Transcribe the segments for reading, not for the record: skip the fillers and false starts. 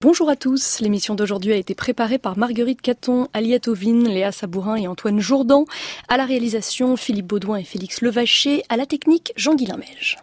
Bonjour à tous, l'émission d'aujourd'hui a été préparée par Marguerite Caton, Aliette Ovine, Léa Sabourin et Antoine Jourdan. À la réalisation, Philippe Baudouin et Félix Levaché. À la technique, Jean-Guilain Meige.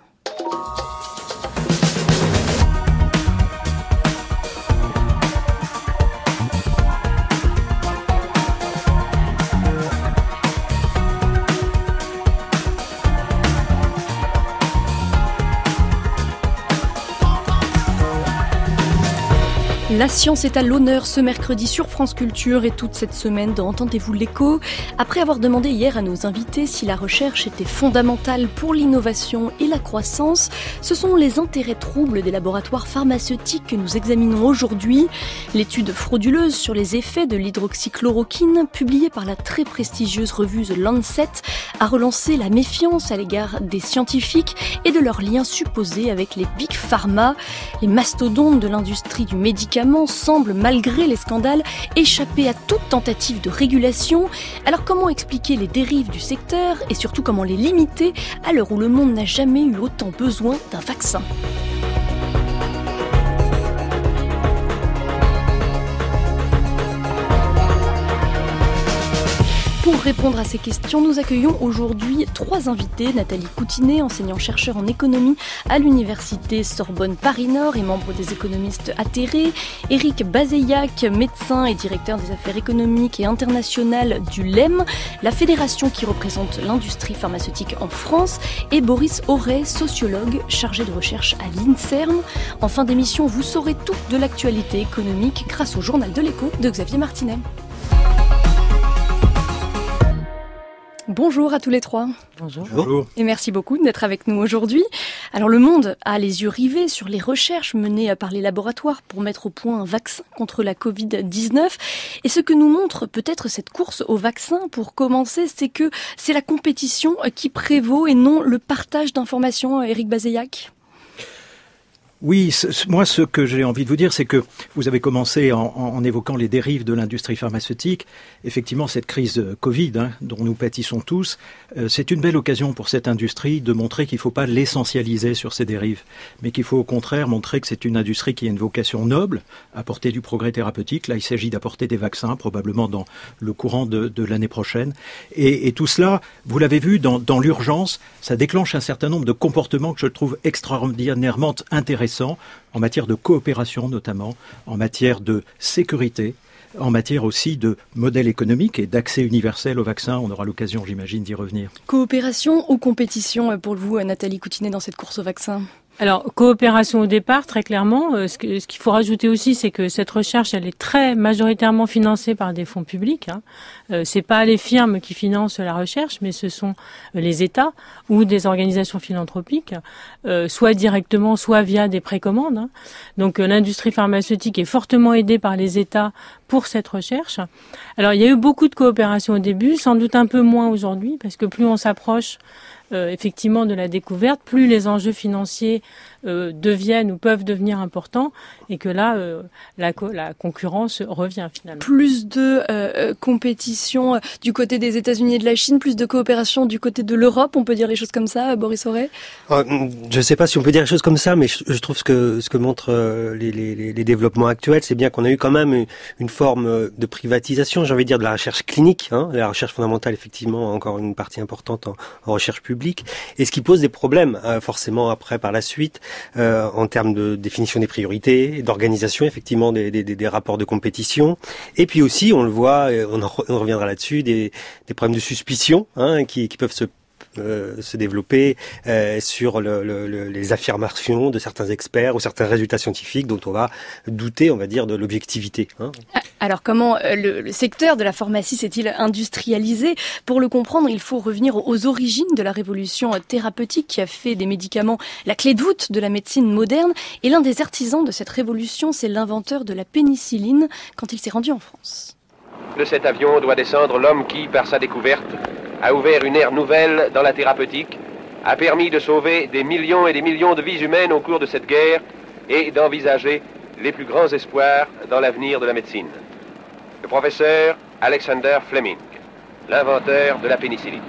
La science est à l'honneur ce mercredi sur France Culture et toute cette semaine dans Entendez-vous l'écho. Après avoir demandé hier à nos invités si la recherche était fondamentale pour l'innovation et la croissance, ce sont les intérêts troubles des laboratoires pharmaceutiques que nous examinons aujourd'hui. L'étude frauduleuse sur les effets de l'hydroxychloroquine, publiée par la très prestigieuse revue The Lancet, a relancé la méfiance à l'égard des scientifiques et de leurs liens supposés avec les big pharma. Les mastodontes de l'industrie du médicament semblent, malgré les scandales, échapper à toute tentative de régulation. Alors comment expliquer les dérives du secteur et surtout comment les limiter à l'heure où le monde n'a jamais eu autant besoin d'un vaccin ? Pour répondre à ces questions, nous accueillons aujourd'hui 3 invités. Nathalie Coutinet, enseignant-chercheur en économie à l'université Sorbonne Paris-Nord et membre des économistes atterrés. Éric Bazeillac, médecin et directeur des affaires économiques et internationales du LEM, la fédération qui représente l'industrie pharmaceutique en France. Et Boris Auret, sociologue, chargé de recherche à l'INSERM. En fin d'émission, vous saurez tout de l'actualité économique grâce au journal de l'écho de Xavier Martinet. Bonjour à tous les 3. Bonjour. Et merci beaucoup d'être avec nous aujourd'hui. Alors le monde a les yeux rivés sur les recherches menées par les laboratoires pour mettre au point un vaccin contre la Covid-19. Et ce que nous montre peut-être cette course au vaccin, pour commencer, c'est que c'est la compétition qui prévaut et non le partage d'informations. Éric Bazeillac. Oui, moi ce que j'ai envie de vous dire, c'est que vous avez commencé en évoquant les dérives de l'industrie pharmaceutique. Effectivement, cette crise Covid, dont nous pâtissons tous, c'est une belle occasion pour cette industrie de montrer qu'il ne faut pas l'essentialiser sur ces dérives, mais qu'il faut au contraire montrer que c'est une industrie qui a une vocation noble, apporter du progrès thérapeutique. Là, il s'agit d'apporter des vaccins, probablement dans le courant de l'année prochaine. Et tout cela, vous l'avez vu, dans l'urgence, ça déclenche un certain nombre de comportements que je trouve extraordinairement intéressants, en matière de coopération notamment, en matière de sécurité, en matière aussi de modèle économique et d'accès universel au vaccin. On aura l'occasion, j'imagine, d'y revenir. Coopération ou compétition pour vous, Nathalie Coutinet, dans cette course au vaccin ? Alors, coopération au départ, très clairement. Ce qu'il faut rajouter aussi, c'est que cette recherche, elle est très majoritairement financée par des fonds publics. C'est pas les firmes qui financent la recherche, mais ce sont les États ou des organisations philanthropiques, soit directement, soit via des précommandes. Donc, l'industrie pharmaceutique est fortement aidée par les États pour cette recherche. Alors, il y a eu beaucoup de coopération au début, sans doute un peu moins aujourd'hui, parce que plus on s'approche effectivement de la découverte, plus les enjeux financiers deviennent ou peuvent devenir importants, et que là, la concurrence revient finalement. Plus de compétition du côté des États-Unis et de la Chine, plus de coopération du côté de l'Europe, on peut dire les choses comme ça, Boris Auret ? Je ne sais pas si on peut dire les choses comme ça, mais je trouve ce que montrent les développements actuels, c'est bien qu'on a eu quand même une forme de privatisation, j'ai envie de dire, de la recherche clinique. La recherche fondamentale, effectivement, a encore une partie importante en recherche publique. Et ce qui pose des problèmes, forcément, après, par la suite, en termes de définition des priorités, d'organisation, effectivement, des rapports de compétition. Et puis aussi, on le voit, on reviendra là-dessus, des problèmes de suspicion, qui peuvent se développer sur les affirmations de certains experts ou certains résultats scientifiques dont on va douter, on va dire, de l'objectivité. Alors comment le secteur de la pharmacie s'est-il industrialisé ? Pour le comprendre, il faut revenir aux origines de la révolution thérapeutique qui a fait des médicaments la clé de voûte de la médecine moderne. Et l'un des artisans de cette révolution, c'est l'inventeur de la pénicilline quand il s'est rendu en France. De cet avion doit descendre l'homme qui, par sa découverte, a ouvert une ère nouvelle dans la thérapeutique, a permis de sauver des millions et des millions de vies humaines au cours de cette guerre et d'envisager les plus grands espoirs dans l'avenir de la médecine. Le professeur Alexander Fleming, l'inventeur de la pénicilline.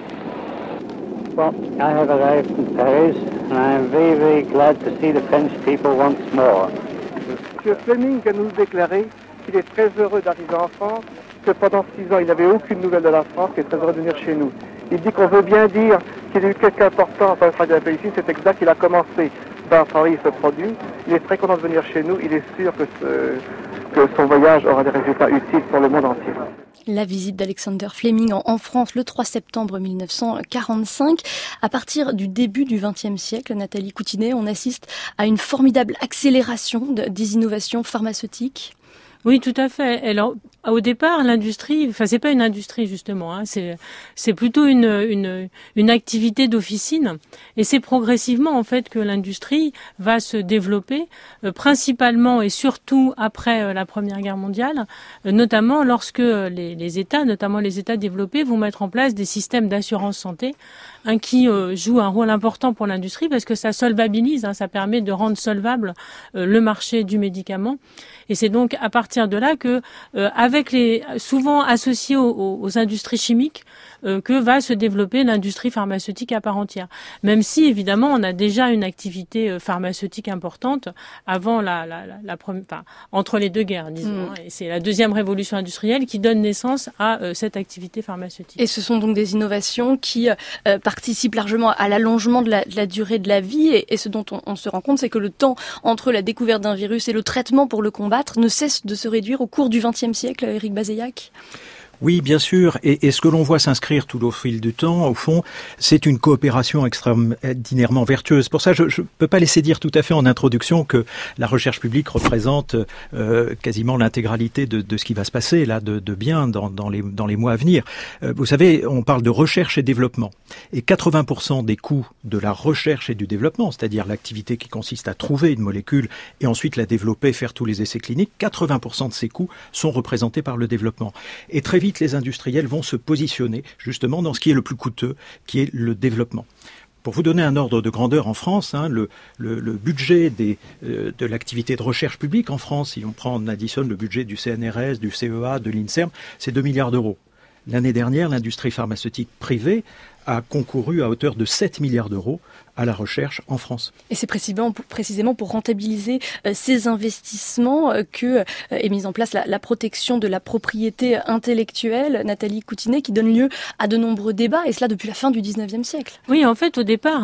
Well, I have arrived in Paris and I am very, very glad to see the French people once more. M. Fleming vient nous déclarer qu'il est très heureux d'arriver en France, que pendant 6 ans, il n'avait aucune nouvelle de la France, qu'il est très heureux de venir chez nous. Il dit qu'on veut bien dire qu'il a eu quelque important dans le travail de la paix ici, c'est exact, il a commencé par travailler ce produit. Il est très content de venir chez nous, il est sûr que son voyage aura des résultats utiles pour le monde entier. La visite d'Alexander Fleming en France le 3 septembre 1945. À partir du début du XXe siècle, Nathalie Coutinet, on assiste à une formidable accélération des innovations pharmaceutiques. Oui, tout à fait. Alors, au départ, l'industrie, c'est pas une industrie justement, c'est plutôt une activité d'officine, et c'est progressivement en fait que l'industrie va se développer, principalement et surtout après la Première Guerre mondiale, notamment lorsque les États, notamment les États développés, vont mettre en place des systèmes d'assurance santé, qui joue un rôle important pour l'industrie parce que ça solvabilise, ça permet de rendre solvable le marché du médicament. Et c'est donc à partir de là que, souvent associés aux industries chimiques, que va se développer l'industrie pharmaceutique à part entière. Même si, évidemment, on a déjà une activité pharmaceutique importante avant entre les deux guerres, disons. Et c'est la deuxième révolution industrielle qui donne naissance à cette activité pharmaceutique. Et ce sont donc des innovations qui participent largement à l'allongement de la durée de la vie. Et ce dont on se rend compte, c'est que le temps entre la découverte d'un virus et le traitement pour le combattre ne cesse de se réduire au cours du XXe siècle, Éric Bazeillac. Oui, bien sûr. Et ce que l'on voit s'inscrire tout au fil du temps, au fond, c'est une coopération extraordinairement vertueuse. Pour ça, je ne peux pas laisser dire tout à fait en introduction que la recherche publique représente quasiment l'intégralité de ce qui va se passer là de bien dans les mois à venir. Vous savez, on parle de recherche et développement. Et 80% des coûts de la recherche et du développement, c'est-à-dire l'activité qui consiste à trouver une molécule et ensuite la développer, faire tous les essais cliniques, 80% de ces coûts sont représentés par le développement. Et très vite, les industriels vont se positionner justement dans ce qui est le plus coûteux, qui est le développement. Pour vous donner un ordre de grandeur en France, le budget de l'activité de recherche publique en France, si on additionne le budget du CNRS, du CEA, de l'INSERM, c'est 2 milliards d'euros. L'année dernière, l'industrie pharmaceutique privée a concouru à hauteur de 7 milliards d'euros à la recherche en France. Et c'est précisément pour rentabiliser ces investissements que est mise en place la protection de la propriété intellectuelle, Nathalie Coutinet, qui donne lieu à de nombreux débats, et cela depuis la fin du XIXe siècle. Oui, en fait, au départ,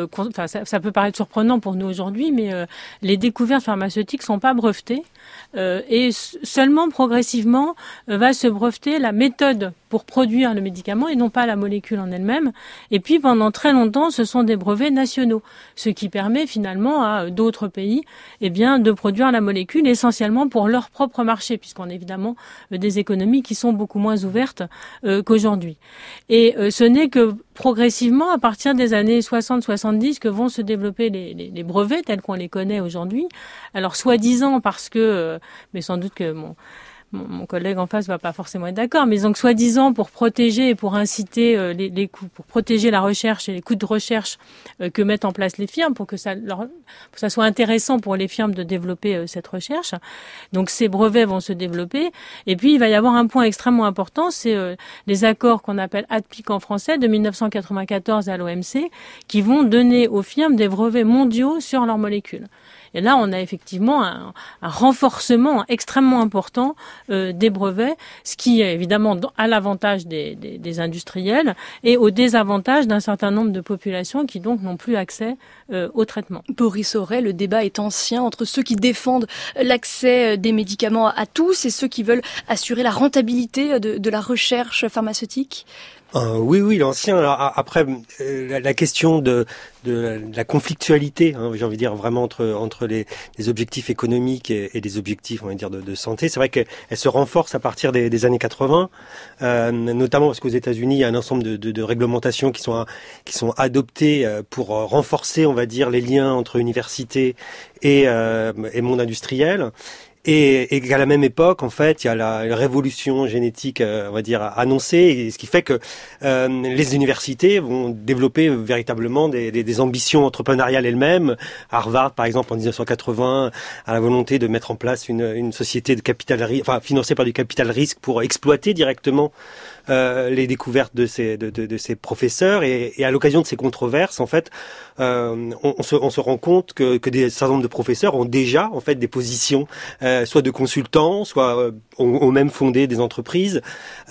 ça peut paraître surprenant pour nous aujourd'hui, mais les découvertes pharmaceutiques sont pas brevetées, et seulement progressivement va se breveter la méthode pour produire le médicament et non pas la molécule en elle-même. Et puis pendant très longtemps, ce sont des brevets nationaux, ce qui permet finalement à d'autres pays de produire la molécule essentiellement pour leur propre marché, puisqu'on a évidemment des économies qui sont beaucoup moins ouvertes qu'aujourd'hui. Et ce n'est que progressivement, à partir des années 60-70, que vont se développer les brevets tels qu'on les connaît aujourd'hui. Alors soi-disant parce que, mais sans doute que mon collègue en face va pas forcément être d'accord, mais donc soi-disant pour protéger et pour inciter les coûts, pour protéger la recherche et les coûts de recherche que mettent en place les firmes, pour que ça soit intéressant pour les firmes de développer cette recherche. Donc ces brevets vont se développer, et puis il va y avoir un point extrêmement important, c'est les accords qu'on appelle ADPIC en français de 1994 à l'OMC, qui vont donner aux firmes des brevets mondiaux sur leurs molécules. Et là, on a effectivement un renforcement extrêmement important des brevets, ce qui est évidemment à l'avantage des industriels et au désavantage d'un certain nombre de populations qui donc n'ont plus accès au traitement. Boris Auret, le débat est ancien entre ceux qui défendent l'accès des médicaments à tous et ceux qui veulent assurer la rentabilité de la recherche pharmaceutique. Oui, l'ancien. Alors, après, la question de la conflictualité, j'ai envie de dire vraiment entre les objectifs économiques et les objectifs, on va dire, de santé. C'est vrai qu'elle se renforce à partir des années 80, notamment parce qu'aux États-Unis, il y a un ensemble de réglementations qui sont adoptées pour renforcer, on va dire, les liens entre université et monde industriel. Et qu'à la même époque, en fait, il y a la révolution génétique, on va dire, annoncée, et ce qui fait que les universités vont développer véritablement des ambitions entrepreneuriales elles-mêmes. Harvard, par exemple, en 1980, a la volonté de mettre en place une société de capital, financée par du capital risque pour exploiter directement les découvertes de ces professeurs, et à l'occasion de ces controverses, en fait, on se rend compte que un certain nombre de professeurs ont déjà, en fait, des positions, soit de consultants, soit ont même fondé des entreprises,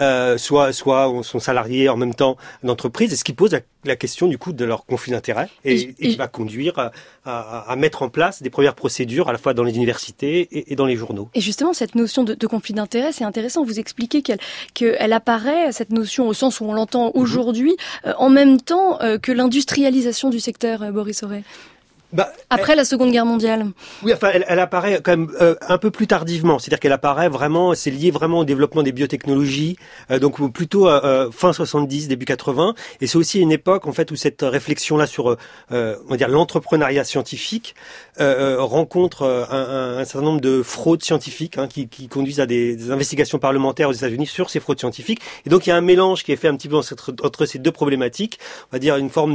soit sont salariés en même temps d'entreprises, et ce qui pose la question du coup de leur conflit d'intérêts, et qui va conduire à mettre en place des premières procédures à la fois dans les universités et dans les journaux. Et justement, cette notion de conflit d'intérêts, c'est intéressant. Vous expliquez qu'elle apparaît, cette notion, au sens où on l'entend aujourd'hui, en même temps que l'industrialisation du secteur, Boris Auré. Après la Seconde Guerre mondiale. Oui, enfin, elle apparaît quand même un peu plus tardivement. C'est-à-dire qu'elle apparaît vraiment, c'est lié vraiment au développement des biotechnologies, donc plutôt fin 70, début 80. Et c'est aussi une époque, en fait, où cette réflexion-là sur, on va dire, l'entrepreneuriat scientifique rencontre un certain nombre de fraudes scientifiques, qui conduisent à des investigations parlementaires aux États-Unis sur ces fraudes scientifiques. Et donc, il y a un mélange qui est fait un petit peu entre ces deux problématiques. On va dire une forme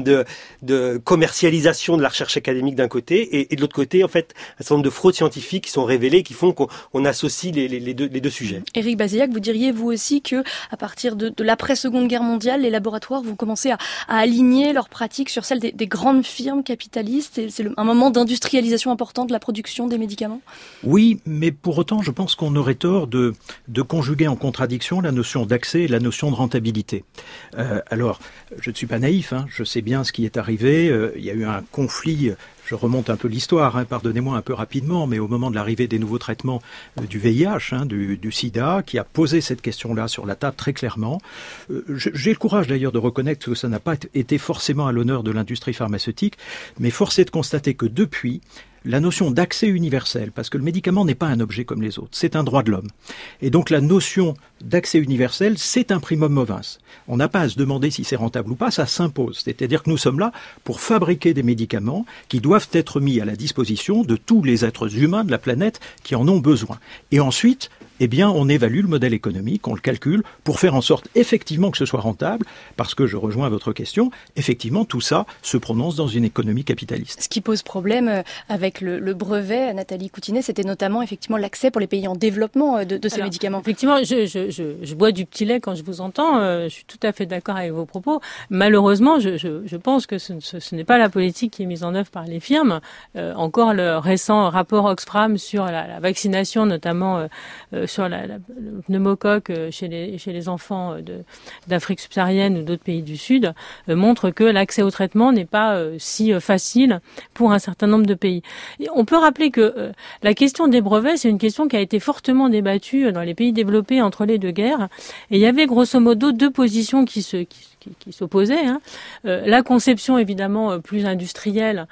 de commercialisation de la recherche académique d'un côté, et de l'autre côté, en fait, un certain nombre de fraudes scientifiques qui sont révélées, qui font qu'on associe les deux sujets. Éric Bazillac, vous diriez vous aussi que à partir de l'après-Seconde Guerre mondiale, les laboratoires vont commencer à aligner leurs pratiques sur celles des grandes firmes capitalistes, et c'est un moment d'industrialisation importante de la production des médicaments? Oui, mais pour autant, je pense qu'on aurait tort de conjuguer en contradiction la notion d'accès et la notion de rentabilité. Alors, je ne suis pas naïf, je sais bien ce qui est arrivé. Il y a eu un conflit. Je remonte un peu l'histoire, pardonnez-moi un peu rapidement, mais au moment de l'arrivée des nouveaux traitements du VIH, du sida, qui a posé cette question-là sur la table très clairement. J'ai le courage d'ailleurs de reconnaître que ça n'a pas été forcément à l'honneur de l'industrie pharmaceutique, mais force est de constater que depuis, la notion d'accès universel, parce que le médicament n'est pas un objet comme les autres, c'est un droit de l'homme. Et donc la notion d'accès universel, c'est un primum movens. On n'a pas à se demander si c'est rentable ou pas, ça s'impose. C'est-à-dire que nous sommes là pour fabriquer des médicaments qui doivent être mis à la disposition de tous les êtres humains de la planète qui en ont besoin. Et ensuite, on évalue le modèle économique, on le calcule pour faire en sorte effectivement que ce soit rentable, parce que je rejoins votre question, effectivement tout ça se prononce dans une économie capitaliste. Ce qui pose problème avec le brevet, Nathalie Coutinet, c'était notamment effectivement l'accès pour les pays en développement de ces médicaments. Effectivement, je bois du petit lait quand je vous entends, je suis tout à fait d'accord avec vos propos. Malheureusement, je pense que ce n'est pas la politique qui est mise en œuvre par les firmes. Encore le récent rapport Oxfam sur la vaccination, notamment sur le pneumocoque chez les enfants d'Afrique subsaharienne ou d'autres pays du Sud, montre que l'accès au traitement n'est pas si facile pour un certain nombre de pays. Et on peut rappeler que la question des brevets, c'est une question qui a été fortement débattue dans les pays développés entre les deux guerres. Et il y avait grosso modo deux positions qui s'opposaient. La conception évidemment plus industrielle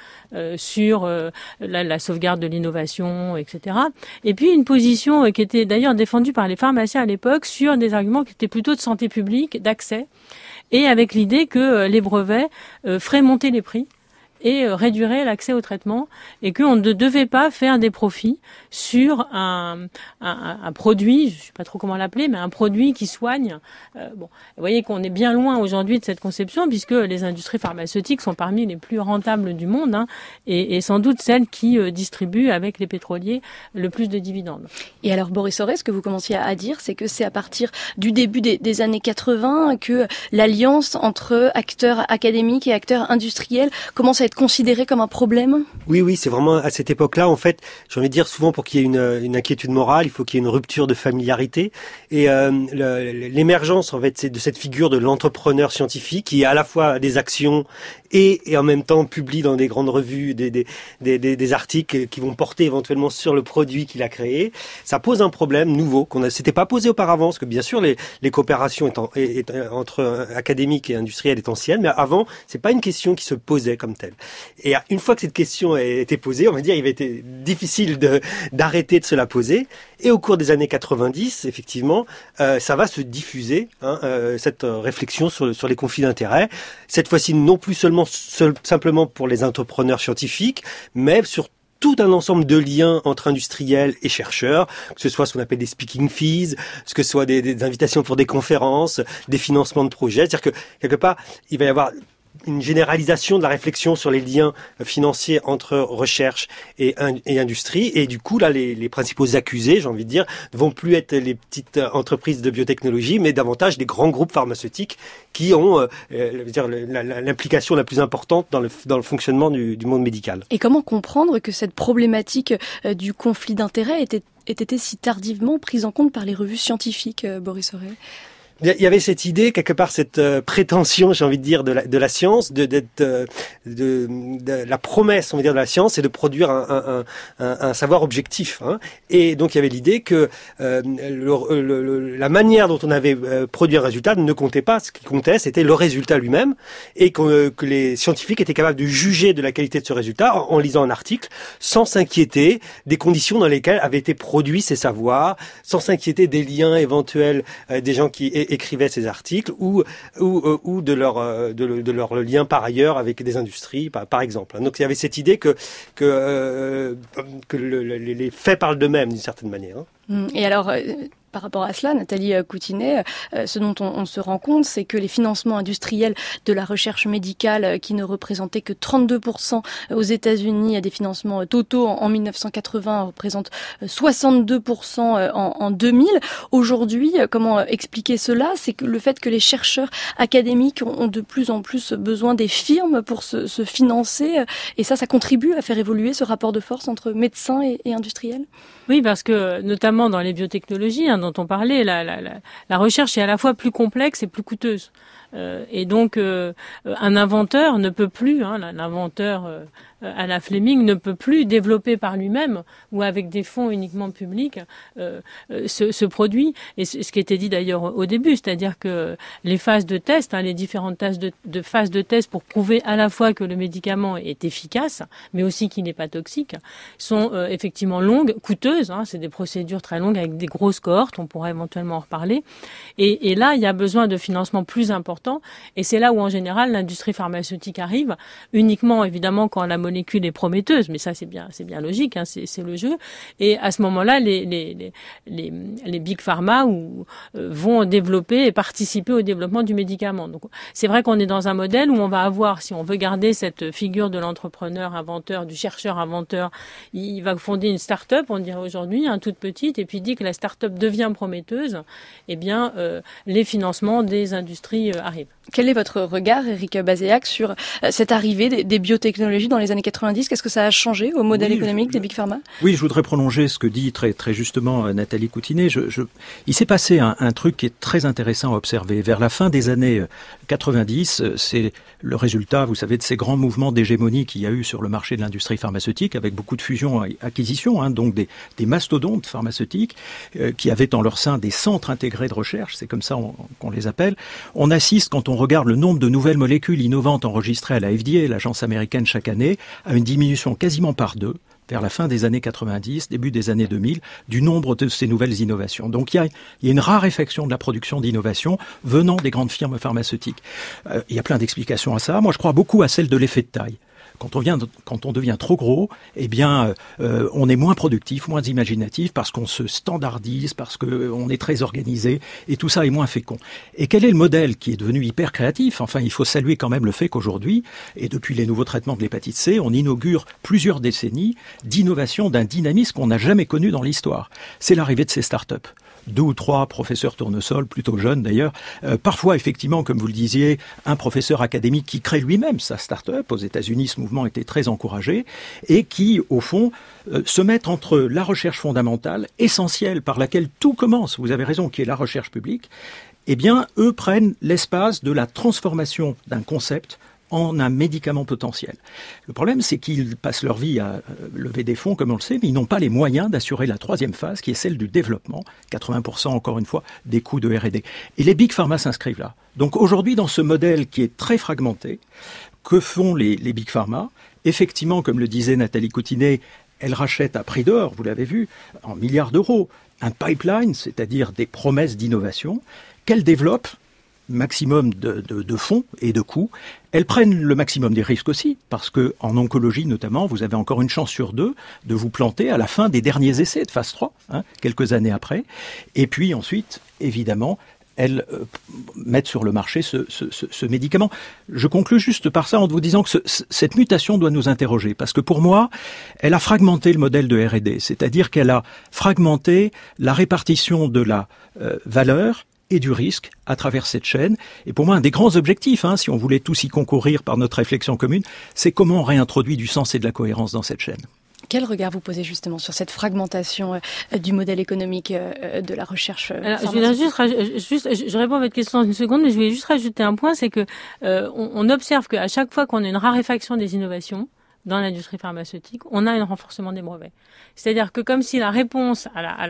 sur la sauvegarde de l'innovation, etc. Et puis une position qui était d'ailleurs défendue par les pharmaciens à l'époque sur des arguments qui étaient plutôt de santé publique, d'accès, et avec l'idée que les brevets feraient monter les prix et réduirait l'accès au traitement, et qu'on ne devait pas faire des profits sur un produit, je ne sais pas trop comment l'appeler, mais un produit qui soigne. Vous voyez qu'on est bien loin aujourd'hui de cette conception, puisque les industries pharmaceutiques sont parmi les plus rentables du monde, et sans doute celles qui distribuent avec les pétroliers le plus de dividendes. Et alors Boris Auré, ce que vous commenciez à dire, c'est que c'est à partir du début des années 80 que l'alliance entre acteurs académiques et acteurs industriels commence à être considéré comme un problème? Oui, c'est vraiment à cette époque-là, en fait, j'ai envie de dire souvent pour qu'il y ait une inquiétude morale, il faut qu'il y ait une rupture de familiarité, et l'émergence en fait de cette figure de l'entrepreneur scientifique qui a à la fois des actions et en même temps publie dans des grandes revues des articles qui vont porter éventuellement sur le produit qu'il a créé. Ça pose un problème nouveau qu'on s'était pas posé auparavant, parce que bien sûr les coopérations entre académiques et industriels est ancienne, mais avant c'est pas une question qui se posait comme telle. Et une fois que cette question a été posée, on va dire, il va être difficile d'arrêter de se la poser. Et au cours des années 90, effectivement, ça va se diffuser, cette réflexion sur les conflits d'intérêts. Cette fois-ci, non plus simplement pour les entrepreneurs scientifiques, mais sur tout un ensemble de liens entre industriels et chercheurs, que ce soit ce qu'on appelle des speaking fees, que ce soit des invitations pour des conférences, des financements de projets. C'est-à-dire que, quelque part, il va y avoir une généralisation de la réflexion sur les liens financiers entre recherche et industrie. Et du coup, là, les principaux accusés, j'ai envie de dire, ne vont plus être les petites entreprises de biotechnologie, mais davantage des grands groupes pharmaceutiques qui ont l'implication la plus importante dans le fonctionnement du monde médical. Et comment comprendre que cette problématique du conflit d'intérêts ait été si tardivement prise en compte par les revues scientifiques, Boris Auré ? Il y avait cette idée, quelque part, cette prétention, j'ai envie de dire, de la science, de la promesse, on va dire, de la science, c'est de produire un savoir objectif. Hein. Et donc, il y avait l'idée que la manière dont on avait produit un résultat ne comptait pas. Ce qui comptait, c'était le résultat lui-même, et que les scientifiques étaient capables de juger de la qualité de ce résultat en lisant un article, sans s'inquiéter des conditions dans lesquelles avaient été produits ces savoirs, sans s'inquiéter des liens éventuels des gens qui écrivaient ces articles ou de leur lien par ailleurs avec des industries, par exemple. Donc il y avait cette idée que les faits parlent d'eux-mêmes d'une certaine manière. Et alors, par rapport à cela, Nathalie Coutinet, ce dont on se rend compte, c'est que les financements industriels de la recherche médicale, qui ne représentaient que 32% aux États-Unis, des financements totaux en 1980, représentent 62% en 2000. Aujourd'hui, comment expliquer cela ? C'est que le fait que les chercheurs académiques ont de plus en plus besoin des firmes pour se financer, et ça contribue à faire évoluer ce rapport de force entre médecins et industriels ? Oui, parce que notamment dans les biotechnologies dont on parlait, la recherche est à la fois plus complexe et plus coûteuse. Et donc, un inventeur ne peut plus, l'inventeur à la Fleming ne peut plus développer par lui-même ou avec des fonds uniquement publics ce produit. Et ce qui était dit d'ailleurs au début, c'est-à-dire que les phases de test, les différentes phases de test pour prouver à la fois que le médicament est efficace, mais aussi qu'il n'est pas toxique, sont effectivement longues, coûteuses. C'est des procédures très longues avec des grosses cohortes. On pourra éventuellement en reparler. Et là, il y a besoin de financement plus important. Et c'est là où, en général, l'industrie pharmaceutique arrive, uniquement, évidemment, quand la molécule est prometteuse. Mais ça, c'est bien logique, c'est le jeu. Et à ce moment-là, les big pharma vont développer et participer au développement du médicament. Donc, c'est vrai qu'on est dans un modèle où on va avoir, si on veut garder cette figure de l'entrepreneur inventeur, du chercheur inventeur, il va fonder une start-up, on dirait aujourd'hui, toute petite, et puis dit que la start-up devient prometteuse, eh bien, les financements des industries arrivent. Quel est votre regard, Éric Bazéac, sur cette arrivée des biotechnologies dans les années 90 ? Qu'est-ce que ça a changé au modèle économique des Big Pharma ? Oui, je voudrais prolonger ce que dit très, très justement Nathalie Coutinet. Il s'est passé un truc qui est très intéressant à observer. Vers la fin des années 90, c'est le résultat, vous savez, de ces grands mouvements d'hégémonie qu'il y a eu sur le marché de l'industrie pharmaceutique, avec beaucoup de fusions et acquisitions, donc des mastodontes pharmaceutiques qui avaient en leur sein des centres intégrés de recherche, c'est comme ça qu'on les appelle. On assiste, quand on regarde le nombre de nouvelles molécules innovantes enregistrées à la FDA, l'agence américaine, chaque année, à une diminution quasiment par 2, vers la fin des années 90, début des années 2000, du nombre de ces nouvelles innovations. Donc il y a une raréfaction de la production d'innovation venant des grandes firmes pharmaceutiques. Il y a plein d'explications à ça. Moi, je crois beaucoup à celle de l'effet de taille. Quand on devient trop gros, eh bien, on est moins productif, moins imaginatif, parce qu'on se standardise, parce qu'on est très organisé, et tout ça est moins fécond. Et quel est le modèle qui est devenu hyper créatif ? Enfin, il faut saluer quand même le fait qu'aujourd'hui, et depuis les nouveaux traitements de l'hépatite C, on inaugure plusieurs décennies d'innovation d'un dynamisme qu'on n'a jamais connu dans l'histoire. C'est l'arrivée de ces startups. 2 ou 3 professeurs tournesol, plutôt jeunes d'ailleurs. Parfois, effectivement, comme vous le disiez, un professeur académique qui crée lui-même sa start-up. Aux États-Unis, ce mouvement était très encouragé et qui, au fond, se mettent entre la recherche fondamentale, essentielle, par laquelle tout commence, vous avez raison, qui est la recherche publique. Eh bien, eux prennent l'espace de la transformation d'un concept en un médicament potentiel. Le problème, c'est qu'ils passent leur vie à lever des fonds, comme on le sait, mais ils n'ont pas les moyens d'assurer la troisième phase, qui est celle du développement, 80% encore une fois des coûts de R&D. Et les big pharma s'inscrivent là. Donc aujourd'hui, dans ce modèle qui est très fragmenté, que font les big pharma ? Effectivement, comme le disait Nathalie Coutinet, elles rachètent à prix d'or, vous l'avez vu, en milliards d'euros, un pipeline, c'est-à-dire des promesses d'innovation, qu'elles développent maximum de fonds et de coûts. Elles prennent le maximum des risques aussi, parce que en oncologie notamment, vous avez encore une chance sur 2 de vous planter à la fin des derniers essais de phase 3, quelques années après. Et puis ensuite, évidemment, elles mettent sur le marché ce médicament. Je conclus juste par ça en vous disant que cette mutation doit nous interroger, parce que pour moi, elle a fragmenté le modèle de R&D, c'est-à-dire qu'elle a fragmenté la répartition de la valeur et du risque à travers cette chaîne. Et pour moi, un des grands objectifs, si on voulait tous y concourir par notre réflexion commune, c'est comment on réintroduit du sens et de la cohérence dans cette chaîne. Quel regard vous posez justement sur cette fragmentation du modèle économique de la recherche je réponds à votre question dans une seconde, mais je voulais juste rajouter un point, c'est que on observe qu'à chaque fois qu'on a une raréfaction des innovations dans l'industrie pharmaceutique, on a un renforcement des brevets. C'est-à-dire que comme si la réponse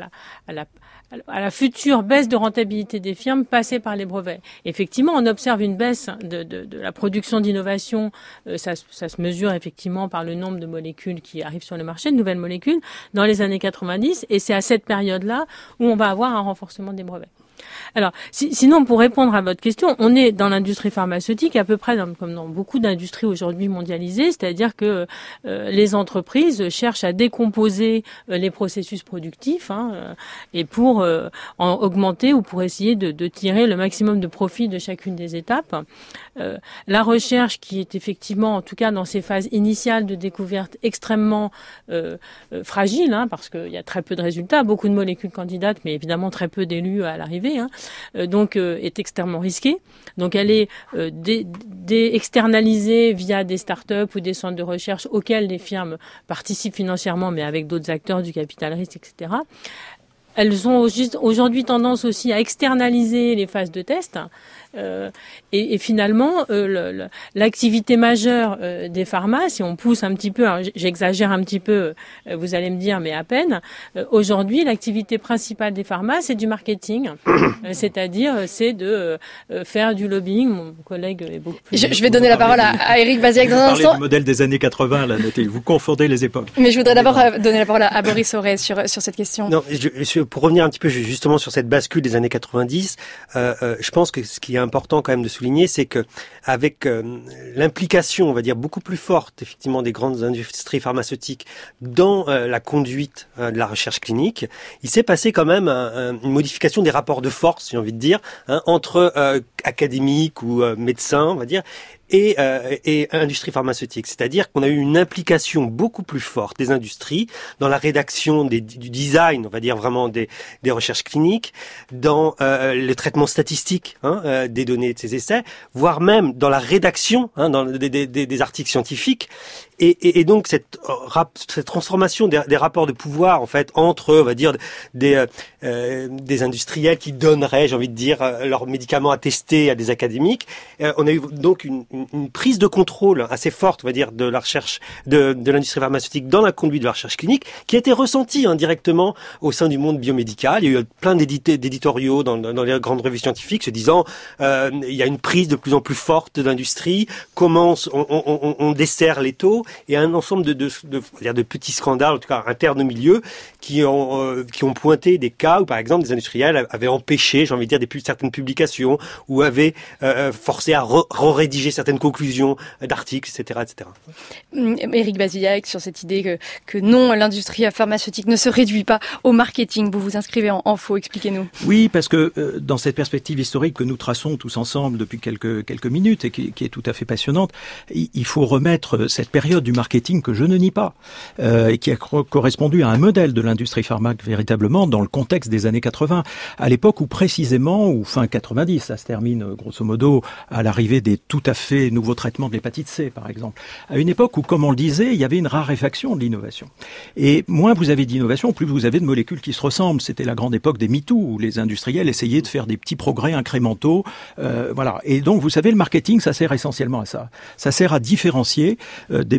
à la future baisse de rentabilité des firmes passait par les brevets. Effectivement, on observe une baisse de la production d'innovation. Ça se mesure effectivement par le nombre de molécules qui arrivent sur le marché, de nouvelles molécules, dans les années 90. Et c'est à cette période-là où on va avoir un renforcement des brevets. Alors, sinon, pour répondre à votre question, on est dans l'industrie pharmaceutique à peu près comme dans beaucoup d'industries aujourd'hui mondialisées, c'est-à-dire que les entreprises cherchent à décomposer les processus productifs et pour en augmenter ou pour essayer de tirer le maximum de profit de chacune des étapes. La recherche qui est effectivement, en tout cas dans ses phases initiales de découverte, extrêmement fragile, parce qu'il y a très peu de résultats, beaucoup de molécules candidates, mais évidemment très peu d'élus à l'arrivée. Donc est extrêmement risquée. Donc elle est externalisée via des startups ou des centres de recherche auxquels les firmes participent financièrement, mais avec d'autres acteurs du capital risque, etc. Elles ont aujourd'hui tendance aussi à externaliser les phases de test. Et finalement, l'activité majeure des pharma, si on pousse un petit peu, j'exagère un petit peu, vous allez me dire, mais à peine, aujourd'hui, l'activité principale des pharma, c'est du marketing, c'est-à-dire c'est de faire du lobbying. Mon collègue est beaucoup plus... Je vais donner la parole à Éric Bazillac dans un instant. Vous parlez du modèle des années 80, là, vous confondez les époques. Mais je voudrais d'abord donner la parole à Boris Auret sur cette question. Non, pour revenir un petit peu justement sur cette bascule des années 90, je pense que ce qui est important quand même de souligner, c'est que avec l'implication, on va dire, beaucoup plus forte effectivement des grandes industries pharmaceutiques dans la conduite de la recherche clinique, il s'est passé quand même une modification des rapports de force, j'ai envie de dire, entre académiques ou médecins, on va dire, et industrie pharmaceutique. C'est-à-dire qu'on a eu une implication beaucoup plus forte des industries dans la rédaction du design, on va dire vraiment des recherches cliniques, dans le traitement statistique des données de ces essais, voire même dans la rédaction dans des articles scientifiques. Et donc cette transformation des rapports de pouvoir en fait entre, on va dire, des industriels qui donneraient, j'ai envie de dire, leurs médicaments à tester à des académiques. On a eu donc une prise de contrôle assez forte, on va dire, de la recherche de l'industrie pharmaceutique dans la conduite de la recherche clinique, qui a été ressentie directement au sein du monde biomédical. Il y a eu plein d'éditoriaux dans les grandes revues scientifiques se disant il y a une prise de plus en plus forte de l'industrie, comment on dessert les taux, et un ensemble de petits scandales, en tout cas internes au milieu, qui ont pointé des cas où, par exemple, des industriels avaient empêché, j'ai envie de dire, certaines publications, ou avaient forcé à rédiger certaines conclusions d'articles, etc., etc. Éric Bazillac, sur cette idée que non, l'industrie pharmaceutique ne se réduit pas au marketing. Vous vous inscrivez en faux, expliquez-nous. Oui, parce que dans cette perspective historique que nous traçons tous ensemble depuis quelques minutes et qui est tout à fait passionnante, il faut remettre cette période du marketing que je ne nie pas, et qui a correspondu à un modèle de l'industrie pharmac véritablement dans le contexte des années 80, à l'époque où précisément, ou fin 90, ça se termine grosso modo à l'arrivée des tout à fait nouveaux traitements de l'hépatite C, par exemple. À une époque où, comme on le disait, il y avait une raréfaction de l'innovation. Et moins vous avez d'innovation, plus vous avez de molécules qui se ressemblent. C'était la grande époque des MeToo, où les industriels essayaient de faire des petits progrès incrémentaux. Voilà. Et donc, vous savez, le marketing, ça sert essentiellement à ça. Ça sert à différencier des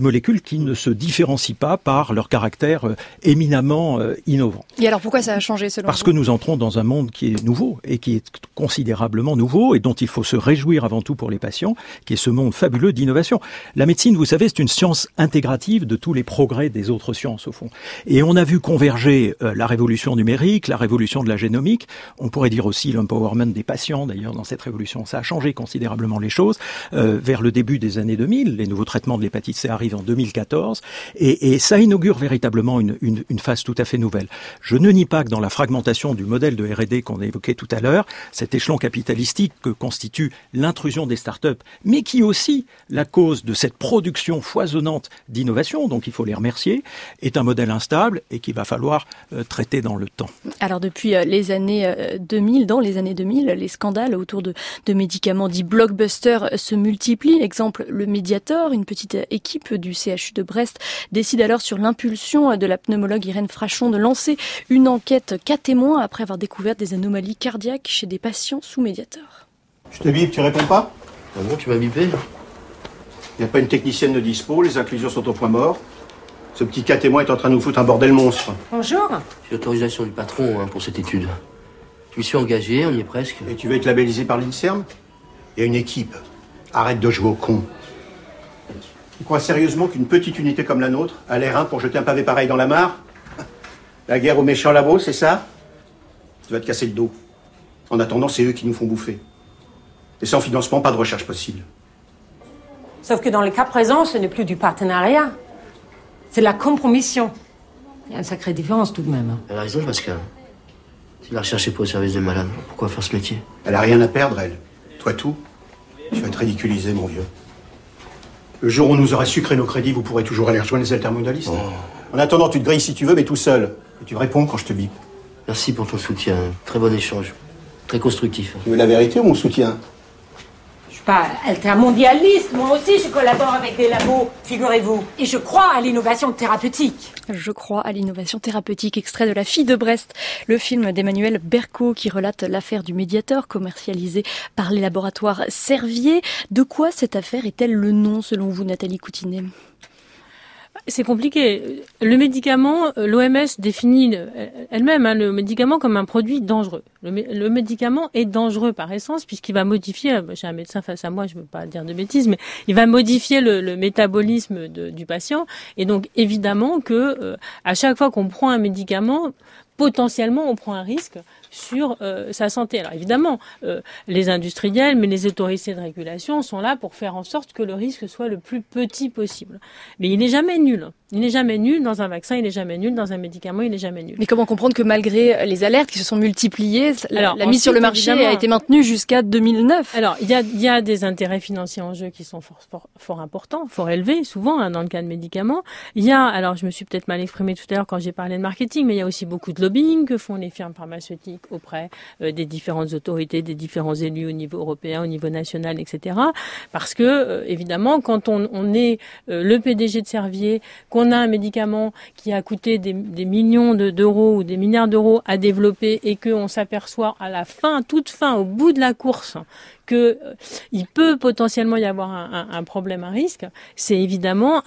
molécules qui ne se différencient pas par leur caractère éminemment innovant. Et alors pourquoi ça a changé selon vous ? Parce que nous entrons dans un monde qui est nouveau et qui est considérablement nouveau et dont il faut se réjouir avant tout pour les patients, qui est ce monde fabuleux d'innovation. La médecine, vous savez, c'est une science intégrative de tous les progrès des autres sciences au fond. Et on a vu converger la révolution numérique, la révolution de la génomique, on pourrait dire aussi l'empowerment des patients d'ailleurs dans cette révolution. Ça a changé considérablement les choses. Vers le début des années 2000, les nouveaux traitements de l'hépatite C arrivent en 2014 et ça inaugure véritablement une phase tout à fait nouvelle. Je ne nie pas que dans la fragmentation du modèle de R&D qu'on a évoqué tout à l'heure, cet échelon capitalistique que constitue l'intrusion des startups, mais qui est aussi la cause de cette production foisonnante d'innovation, donc il faut les remercier, est un modèle instable et qu'il va falloir traiter dans le temps. Alors depuis les années 2000, dans les années 2000, les scandales autour de médicaments dits blockbusters se multiplient. Exemple, le Mediator, une petite équipe du CHU de Brest décide alors sur l'impulsion de la pneumologue Irène Frachon de lancer une enquête cas témoin après avoir découvert des anomalies cardiaques chez des patients sous Mediator. Je te bip, tu réponds pas ? Ah bon, tu m'as bipé ? Il n'y a pas une technicienne de dispo, les inclusions sont au point mort. Ce petit cas témoin est en train de nous foutre un bordel monstre. Bonjour. J'ai l'autorisation du patron pour cette étude. Je m'y suis engagé, on y est presque. Et tu veux être labellisé par l'INSERM ? Il y a une équipe. Arrête de jouer au con. Tu crois sérieusement qu'une petite unité comme la nôtre a les reins pour jeter un pavé pareil dans la mare ? La guerre aux méchants labos, c'est ça ? Tu vas te casser le dos. En attendant, c'est eux qui nous font bouffer. Et sans financement, pas de recherche possible. Sauf que dans le cas présent, ce n'est plus du partenariat. C'est de la compromission. Il y a une sacrée différence tout de même. Elle a raison, Pascal. Si la recherche est pas au service des malades, pourquoi faire ce métier ? Elle a rien à perdre, elle. Toi, tout. Tu vas te ridiculiser, mon vieux. Le jour où on nous aura sucré nos crédits, vous pourrez toujours aller rejoindre les altermondialistes. En attendant, tu te grilles si tu veux, mais tout seul. Et tu me réponds quand je te bip. Merci pour ton soutien. Très bon échange. Très constructif. Tu veux la vérité ou mon soutien ? Je suis pas altermondialiste. Moi aussi, je collabore avec des labos, figurez-vous. Et je crois à l'innovation thérapeutique. Je crois à l'innovation thérapeutique, extrait de La fille de Brest, le film d'Emmanuel Berco qui relate l'affaire du Mediator commercialisé par les laboratoires Servier. De quoi cette affaire est-elle le nom selon vous, Nathalie Coutinet ? C'est compliqué. Le médicament, l'OMS définit elle-même le médicament comme un produit dangereux. Le médicament est dangereux par essence puisqu'il va modifier, j'ai un médecin face à moi, je ne veux pas dire de bêtises, mais il va modifier le métabolisme du patient. Et donc évidemment que à chaque fois qu'on prend un médicament, potentiellement on prend un risque sur sa santé. Alors évidemment, les industriels, mais les autorités de régulation sont là pour faire en sorte que le risque soit le plus petit possible. Mais il n'est jamais nul. Il n'est jamais nul dans un vaccin, il n'est jamais nul dans un médicament, il n'est jamais nul. Mais comment comprendre que malgré les alertes qui se sont multipliées, la mise sur le marché a été maintenue jusqu'à 2009 ? Alors, il y a des intérêts financiers en jeu qui sont fort importants, fort élevés, souvent, dans le cas de médicaments. Alors je me suis peut-être mal exprimée tout à l'heure quand j'ai parlé de marketing, mais il y a aussi beaucoup de lobbying que font les firmes pharmaceutiques auprès des différentes autorités, des différents élus au niveau européen, au niveau national, etc. Parce que, évidemment, quand on est le PDG de Servier, qu'on a un médicament qui a coûté des millions d'euros ou des milliards d'euros à développer et qu'on s'aperçoit à la fin, toute fin, au bout de la course, que il peut potentiellement y avoir un problème, un risque, c'est évidemment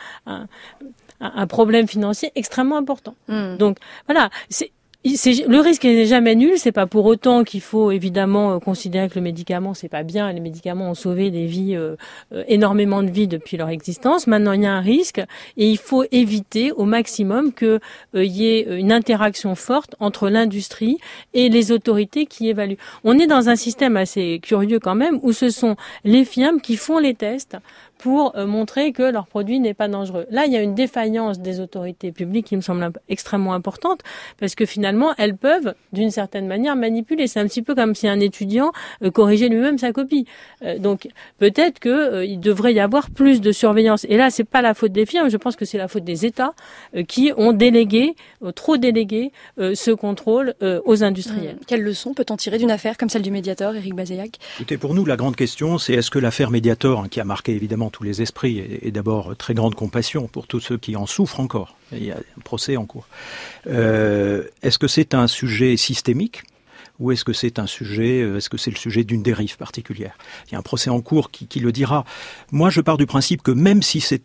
un problème financier extrêmement important. Donc, voilà, le risque n'est jamais nul, c'est pas pour autant qu'il faut évidemment considérer que le médicament c'est pas bien. Les médicaments ont sauvé des vies, énormément de vies depuis leur existence. Maintenant il y a un risque et il faut éviter au maximum que y ait une interaction forte entre l'industrie et les autorités qui évaluent. On est dans un système assez curieux quand même où ce sont les firmes qui font les tests pour montrer que leur produit n'est pas dangereux. Là, il y a une défaillance des autorités publiques qui me semble extrêmement importante parce que finalement, elles peuvent, d'une certaine manière, manipuler. C'est un petit peu comme si un étudiant corrigeait lui-même sa copie. Donc, peut-être il devrait y avoir plus de surveillance. Et là, c'est pas la faute des firmes, je pense que c'est la faute des États qui ont trop délégué ce contrôle aux industriels. Quelle leçon peut-on tirer d'une affaire comme celle du Mediator, Éric Bazaillac ? Écoutez, pour nous, la grande question, c'est est-ce que l'affaire Mediator, qui a marqué évidemment tous les esprits, et d'abord très grande compassion pour tous ceux qui en souffrent encore, il y a un procès en cours, est-ce que c'est un sujet systémique ou est-ce que c'est le sujet d'une dérive particulière ? Il y a un procès en cours qui le dira. Moi, je pars du principe que même si c'était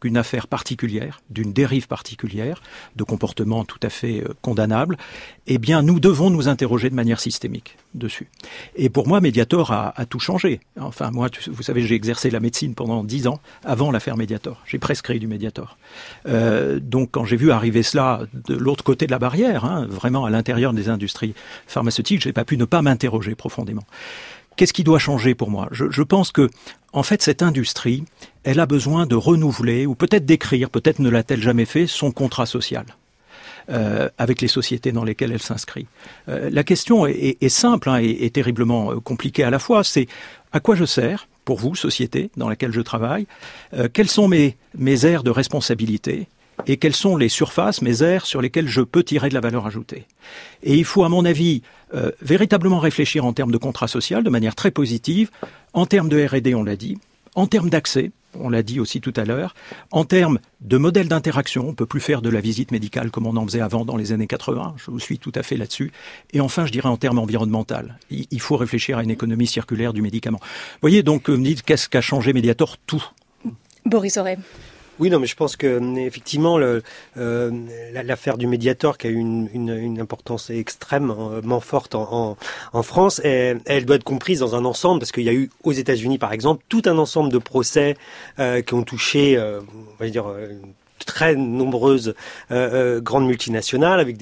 qu'une affaire particulière, d'une dérive particulière, de comportement tout à fait condamnable, eh bien, nous devons nous interroger de manière systémique dessus. Et pour moi, Mediator a tout changé. Enfin, moi, vous savez, j'ai exercé la médecine pendant 10 ans avant l'affaire Mediator. J'ai prescrit du Mediator. Donc, quand j'ai vu arriver cela de l'autre côté de la barrière, vraiment à l'intérieur des industries pharmaceutiques, j'ai pas pu ne pas m'interroger profondément. Qu'est-ce qui doit changer pour moi ? Je pense que, en fait, cette industrie, elle a besoin de renouveler, ou peut-être d'écrire, peut-être ne l'a-t-elle jamais fait, son contrat social. Avec les sociétés dans lesquelles elle s'inscrit. La question est simple et terriblement compliquée à la fois. C'est à quoi je sers, pour vous, société dans laquelle je travaille, quelles sont mes aires de responsabilité et quelles sont les surfaces, mes aires sur lesquelles je peux tirer de la valeur ajoutée. Et il faut, à mon avis, véritablement réfléchir en termes de contrat social de manière très positive, en termes de R&D, on l'a dit, en termes d'accès, on l'a dit aussi tout à l'heure, en termes de modèles d'interaction, on ne peut plus faire de la visite médicale comme on en faisait avant dans les années 80, je vous suis tout à fait là-dessus. Et enfin, je dirais en termes environnementaux, il faut réfléchir à une économie circulaire du médicament. Vous voyez, donc, me dites, qu'est-ce qu'a changé Mediator ? Tout. Boris Auret. Oui, non, mais je pense que effectivement l'affaire du Mediator, qui a eu une importance extrêmement forte en France, elle doit être comprise dans un ensemble, parce qu'il y a eu aux États-Unis, par exemple, tout un ensemble de procès qui ont touché, on va dire, très nombreuses grandes multinationales avec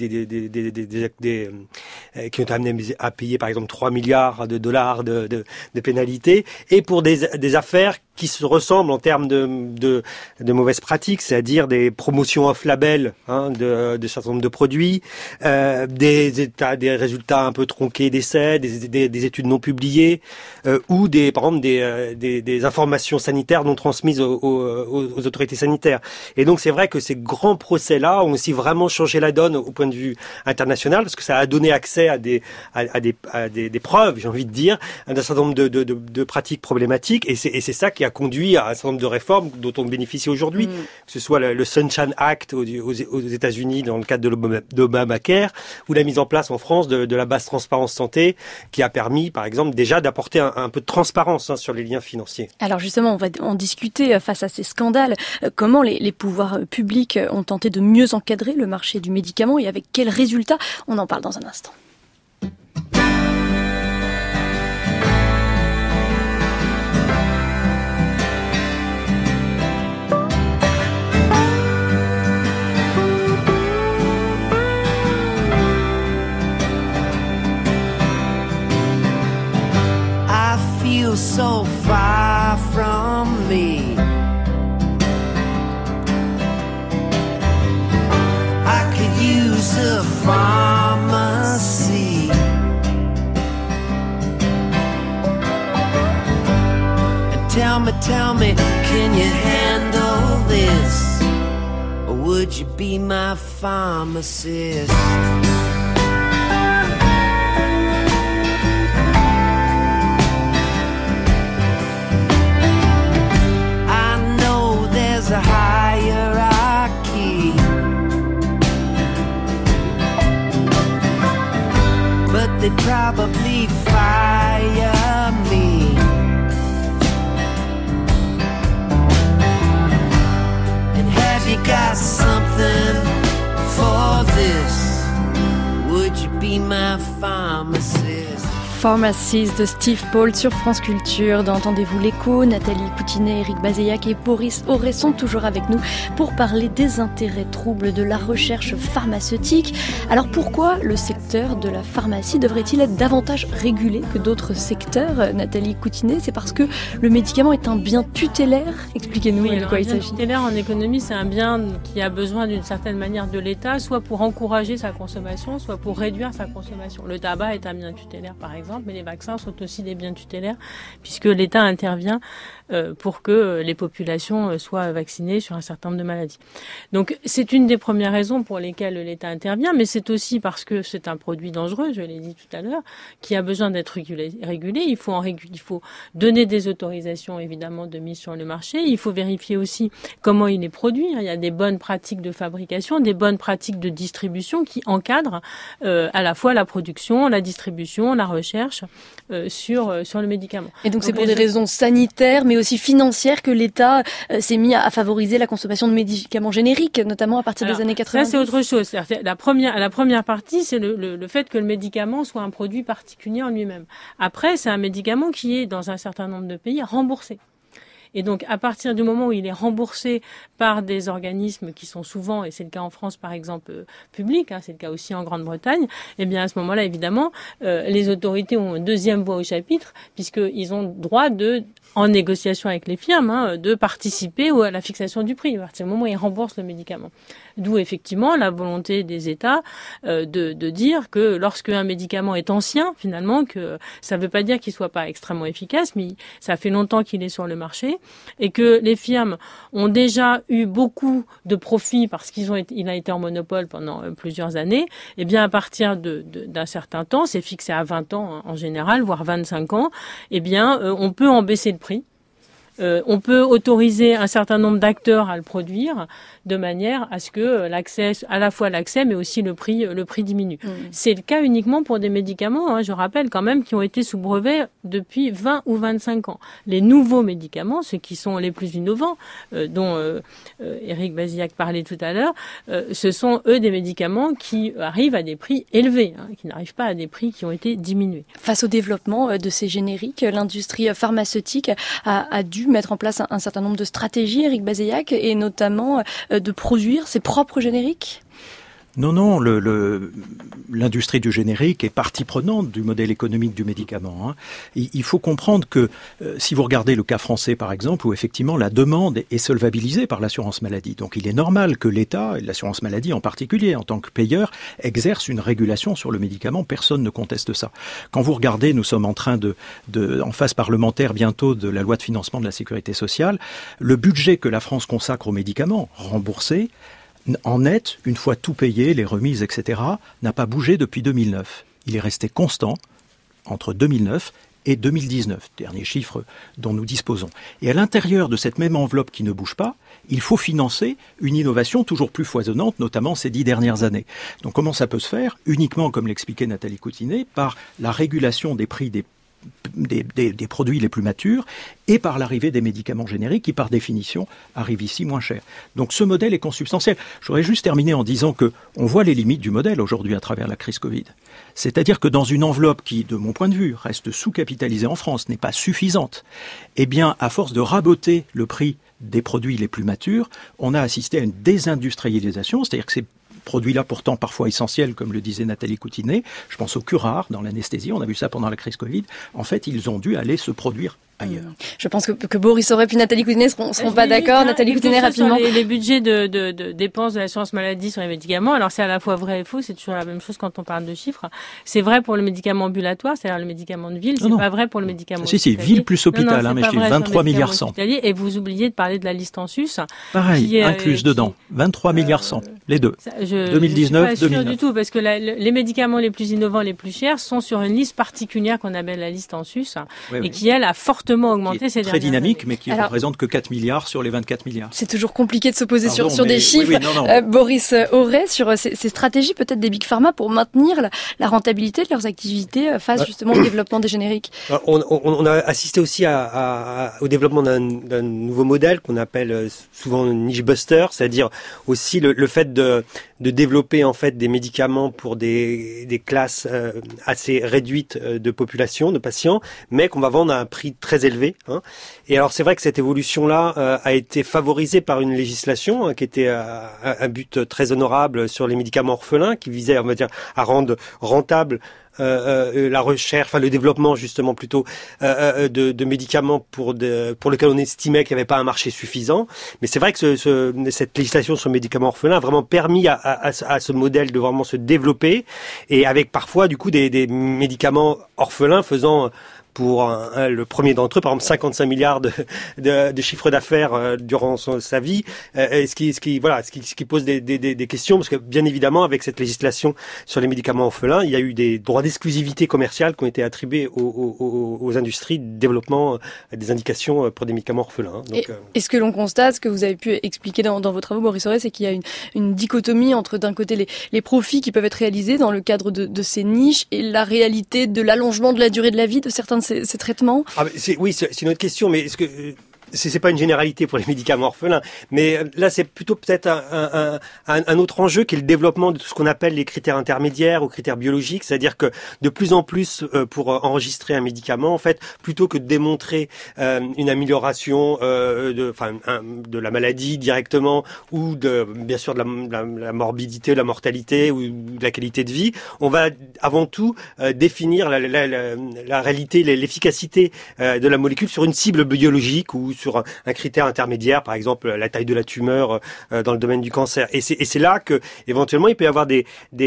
des qui ont amené à payer par exemple 3 milliards de dollars de pénalités, et pour des affaires qui se ressemblent en termes de mauvaises pratiques, c'est-à-dire des promotions off-label de certain nombre de produits, des résultats un peu tronqués d'essais, des études non publiées, ou par exemple des informations sanitaires non transmises aux autorités sanitaires. Et donc c'est vrai que ces grands procès-là ont aussi vraiment changé la donne au point de vue international, parce que ça a donné accès à des preuves, j'ai envie de dire, d'un certain nombre de pratiques problématiques, et c'est ça qui a conduit à un certain nombre de réformes dont on bénéficie aujourd'hui, que ce soit le Sunshine Act aux États-Unis dans le cadre d'Obamacare, ou la mise en place en France de la base transparence santé, qui a permis, par exemple, déjà d'apporter un peu de transparence sur les liens financiers. Alors justement, on va en discuter face à ces scandales. Comment les pouvoirs publics ont tenté de mieux encadrer le marché du médicament et avec quels résultats ? On en parle dans un instant. So far from me, I could use a pharmacy. And tell me, can you handle this? Or would you be my pharmacist? A hierarchy, but they'd probably fire me. And have you got something for this? Would you be my pharmacist? Pharmacies de Steve Paul sur France Culture. Dans Entendez-vous l'écho, Nathalie Coutinet, Éric Bazeillac et Boris Auret sont toujours avec nous pour parler des intérêts troubles de la recherche pharmaceutique. Alors pourquoi le secteur de la pharmacie devrait-il être davantage régulé que d'autres secteurs ? Nathalie Coutinet, c'est parce que le médicament est un bien tutélaire ? Expliquez-nous de quoi il s'agit. Un bien tutélaire en économie, c'est un bien qui a besoin d'une certaine manière de l'État, soit pour encourager sa consommation, soit pour réduire sa consommation. Le tabac est un bien tutélaire, par exemple, mais les vaccins sont aussi des biens tutélaires, puisque l'État intervient pour que les populations soient vaccinées sur un certain nombre de maladies. Donc c'est une des premières raisons pour lesquelles l'État intervient, mais c'est aussi parce que c'est un produit dangereux, je l'ai dit tout à l'heure, qui a besoin d'être régulé. Il faut donner des autorisations évidemment de mise sur le marché. Il faut vérifier aussi comment il est produit. Il y a des bonnes pratiques de fabrication, des bonnes pratiques de distribution qui encadrent à la fois la production, la distribution, la recherche sur le médicament. Et donc c'est pour des raisons sanitaires, mais aussi financières que l'État s'est mis à favoriser la consommation de médicaments génériques, notamment à partir des années 80. Ça, c'est autre chose. C'est-à-dire, la première partie, c'est le fait que le médicament soit un produit particulier en lui-même. Après, c'est un médicament qui est, dans un certain nombre de pays, remboursé. Et donc, à partir du moment où il est remboursé par des organismes qui sont souvent, et c'est le cas en France par exemple, publics, c'est le cas aussi en Grande-Bretagne, eh bien à ce moment-là, évidemment, les autorités ont une deuxième voix au chapitre, puisqu'ils ont droit en négociation avec les firmes, de participer à la fixation du prix, à partir du moment où ils remboursent le médicament. D'où effectivement la volonté des États de dire que lorsque un médicament est ancien, finalement, que ça ne veut pas dire qu'il soit pas extrêmement efficace, mais ça fait longtemps qu'il est sur le marché, et que les firmes ont déjà eu beaucoup de profits parce il a été en monopole pendant plusieurs années. Et bien à partir d'un certain temps, c'est fixé à 20 ans en général, voire 25 ans, eh bien on peut en baisser le prix. On peut autoriser un certain nombre d'acteurs à le produire de manière à ce que à la fois l'accès, mais aussi le prix diminue. C'est le cas uniquement pour des médicaments, je rappelle quand même, qui ont été sous brevet depuis 20 ou 25 ans. Les nouveaux médicaments, ceux qui sont les plus innovants, dont Éric Bazillac parlait tout à l'heure, ce sont eux des médicaments qui arrivent à des prix élevés, qui n'arrivent pas à des prix qui ont été diminués. Face au développement de ces génériques, l'industrie pharmaceutique a dû mettre en place un certain nombre de stratégies, Éric Bazillac, et notamment de produire ses propres génériques. Non, l'industrie du générique est partie prenante du modèle économique du médicament. Il faut comprendre que si vous regardez le cas français par exemple, où effectivement la demande est solvabilisée par l'assurance maladie, donc il est normal que l'État, et l'assurance maladie en particulier, en tant que payeur, exerce une régulation sur le médicament, personne ne conteste ça. Quand vous regardez, nous sommes en train en phase parlementaire bientôt de la loi de financement de la sécurité sociale, le budget que la France consacre aux médicaments remboursés, en net, une fois tout payé, les remises, etc., n'a pas bougé depuis 2009. Il est resté constant entre 2009 et 2019, dernier chiffre dont nous disposons. Et à l'intérieur de cette même enveloppe qui ne bouge pas, il faut financer une innovation toujours plus foisonnante, notamment ces 10 dernières années. Donc comment ça peut se faire ? Uniquement, comme l'expliquait Nathalie Coutinet, par la régulation des prix des produits les plus matures et par l'arrivée des médicaments génériques qui, par définition, arrivent ici moins chers. Donc ce modèle est consubstantiel. J'aurais juste terminé en disant que on voit les limites du modèle aujourd'hui à travers la crise Covid. C'est-à-dire que dans une enveloppe qui, de mon point de vue, reste sous-capitalisée en France, n'est pas suffisante, eh bien, à force de raboter le prix des produits les plus matures, on a assisté à une désindustrialisation, c'est-à-dire que ces produits-là pourtant parfois essentiels, comme le disait Nathalie Coutinet, je pense au curare dans l'anesthésie, on a vu ça pendant la crise Covid, en fait ils ont dû aller se produire ailleurs. Je pense que Boris Aurey puis Nathalie Coutinet seront pas d'accord. Nathalie Coutinet, rapidement. Sur les budgets de dépenses de l'assurance maladie sur les médicaments, alors c'est à la fois vrai et faux, c'est toujours la même chose quand on parle de chiffres. C'est vrai pour le médicament ambulatoire, c'est-à-dire le médicament de ville, c'est pas vrai pour le médicament hospitalier. Si, ville plus hôpital, mais je dis 23 milliards 100. Et vous oubliez de parler de la liste en sus. Pareil, incluse dedans, 23 milliards 100, les deux. 2019, 2009. Je suis pas sûre du tout, parce que les médicaments les plus innovants, les plus chers, sont sur une liste particulière qu'on appelle la liste en sus, et qui, elle, a fortement augmenté ces dernières années. Très dynamique, mais qui représente que 4 milliards sur les 24 milliards. C'est toujours compliqué de se poser sur des chiffres. Oui, Boris Aurey, sur ces stratégies peut-être des Big Pharma pour maintenir la rentabilité de leurs activités face justement au développement des génériques. On a assisté aussi au développement d'un nouveau modèle qu'on appelle souvent niche buster, c'est-à-dire aussi le fait de développer en fait des médicaments pour des classes assez réduites de population, de patients, mais qu'on va vendre à un prix très élevé. Et alors c'est vrai que cette évolution-là a été favorisée par une législation qui était un but très honorable sur les médicaments orphelins, qui visait, on va dire, à rendre rentable la recherche, enfin le développement justement plutôt de médicaments pour lesquels on estimait qu'il n'y avait pas un marché suffisant. Mais c'est vrai que cette législation sur les médicaments orphelins a vraiment permis à ce modèle de vraiment se développer, et avec parfois du coup des médicaments orphelins faisant pour le premier d'entre eux, par exemple 55 milliards de chiffre d'affaires durant sa vie, ce qui pose des questions, parce que bien évidemment avec cette législation sur les médicaments orphelins, il y a eu des droits d'exclusivité commerciale qui ont été attribués aux industries de développement des indications pour des médicaments orphelins. Donc, et ce que l'on constate, ce que vous avez pu expliquer dans vos travaux, Boris Auré, c'est qu'il y a une dichotomie entre d'un côté les profits qui peuvent être réalisés dans le cadre de ces niches et la réalité de l'allongement de la durée de la vie de certains de ces traitements. C'est une autre question, mais est-ce que c'est pas une généralité pour les médicaments orphelins, mais là c'est plutôt peut-être un autre enjeu qui est le développement de tout ce qu'on appelle les critères intermédiaires ou critères biologiques, c'est-à-dire que de plus en plus pour enregistrer un médicament, en fait, plutôt que de démontrer une amélioration de la maladie directement ou bien sûr de la morbidité, de la mortalité ou de la qualité de vie, on va avant tout définir la réalité, l'efficacité de la molécule sur une cible biologique ou sur un critère intermédiaire, par exemple la taille de la tumeur dans le domaine du cancer. Et c'est là que éventuellement il peut y avoir des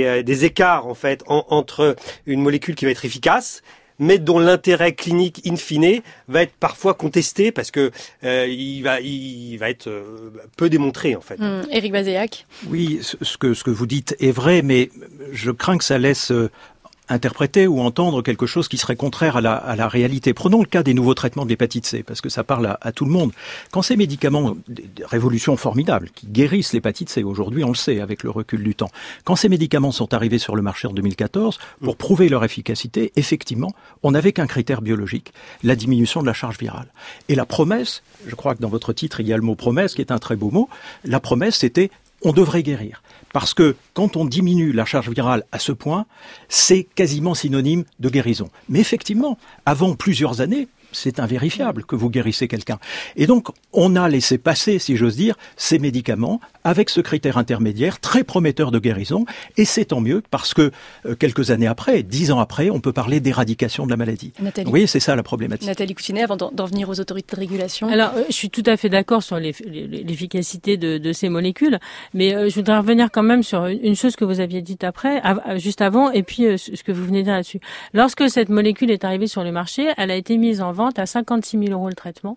écarts en fait entre une molécule qui va être efficace, mais dont l'intérêt clinique in fine va être parfois contesté parce que il va être peu démontré en fait. Éric Bazéac. Oui, ce que vous dites est vrai, mais je crains que ça laisse interpréter ou entendre quelque chose qui serait contraire à la réalité. Prenons le cas des nouveaux traitements de l'hépatite C, parce que ça parle à tout le monde. Quand ces médicaments, des révolutions formidables, qui guérissent l'hépatite C, aujourd'hui on le sait avec le recul du temps, quand ces médicaments sont arrivés sur le marché en 2014, pour prouver leur efficacité, effectivement, on n'avait qu'un critère biologique, la diminution de la charge virale. Et la promesse, je crois que dans votre titre il y a le mot promesse, qui est un très beau mot, la promesse c'était on devrait guérir. Parce que quand on diminue la charge virale à ce point, c'est quasiment synonyme de guérison. Mais effectivement, avant plusieurs années, c'est invérifiable que vous guérissez quelqu'un. Et donc, on a laissé passer, si j'ose dire, ces médicaments avec ce critère intermédiaire très prometteur de guérison. Et c'est tant mieux parce que quelques années après, 10 ans après, on peut parler d'éradication de la maladie. Nathalie. Vous voyez, c'est ça la problématique. Nathalie Coutinet, avant d'en venir aux autorités de régulation. Alors, je suis tout à fait d'accord sur l'efficacité de ces molécules, mais je voudrais revenir quand même sur une chose que vous aviez dite juste avant, et puis ce que vous venez de dire là-dessus. Lorsque cette molécule est arrivée sur le marché, elle a été mise en vente à 56 000 € le traitement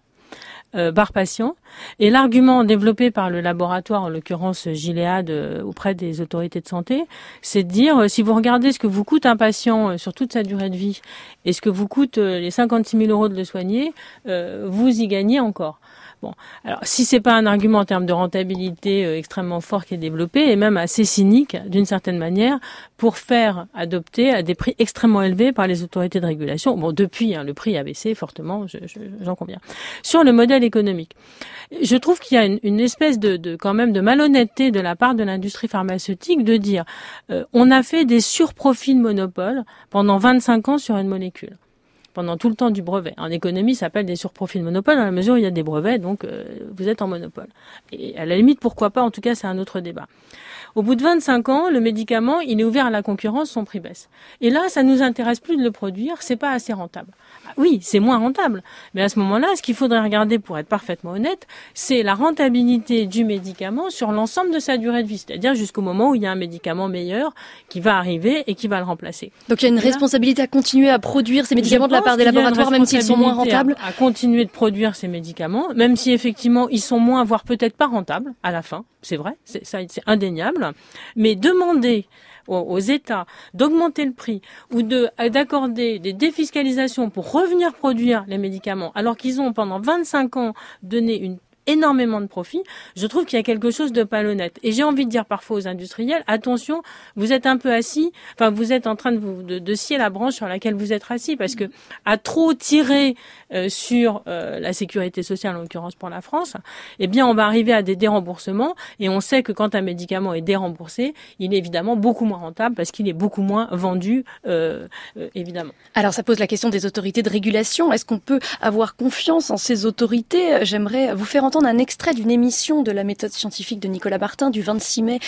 par patient. Et l'argument développé par le laboratoire, en l'occurrence Gilead, auprès des autorités de santé, c'est de dire, si vous regardez ce que vous coûte un patient sur toute sa durée de vie et ce que vous coûte les 56 000 € de le soigner, vous y gagnez encore. Bon, alors si c'est pas un argument en termes de rentabilité extrêmement fort qui est développé et même assez cynique d'une certaine manière pour faire adopter à des prix extrêmement élevés par les autorités de régulation. Bon, depuis le prix a baissé fortement, j'en conviens. Sur le modèle économique, je trouve qu'il y a une espèce de quand même de malhonnêteté de la part de l'industrie pharmaceutique de dire on a fait des surprofits de monopole pendant 25 ans sur une molécule. Pendant tout le temps du brevet. En économie, ça s'appelle des surprofits de monopole, dans la mesure où il y a des brevets, donc vous êtes en monopole. Et à la limite, pourquoi pas, en tout cas, c'est un autre débat. Au bout de 25 ans, le médicament, il est ouvert à la concurrence, son prix baisse. Et là, ça nous intéresse plus de le produire, c'est pas assez rentable. Oui, c'est moins rentable. Mais à ce moment-là, ce qu'il faudrait regarder, pour être parfaitement honnête, c'est la rentabilité du médicament sur l'ensemble de sa durée de vie. C'est-à-dire jusqu'au moment où il y a un médicament meilleur qui va arriver et qui va le remplacer. Donc il y a une responsabilité à continuer à produire ces médicaments de la part des laboratoires, même s'ils sont moins rentables. À continuer de produire ces médicaments, même si effectivement ils sont moins, voire peut-être pas rentables à la fin. C'est vrai, c'est indéniable. Mais demander aux États d'augmenter le prix ou d'accorder des défiscalisations pour revenir produire les médicaments alors qu'ils ont pendant 25 ans donné énormément de profits, je trouve qu'il y a quelque chose de pas honnête. Et j'ai envie de dire parfois aux industriels, attention, vous êtes un peu assis, vous êtes en train de scier la branche sur laquelle vous êtes assis, parce que à trop tirer sur la sécurité sociale, en l'occurrence pour la France, eh bien on va arriver à des déremboursements, et on sait que quand un médicament est déremboursé, il est évidemment beaucoup moins rentable parce qu'il est beaucoup moins vendu, évidemment. Alors ça pose la question des autorités de régulation. Est-ce qu'on peut avoir confiance en ces autorités ? J'aimerais vous faire entendre un extrait d'une émission de la méthode scientifique de Nicolas Martin du 26 mai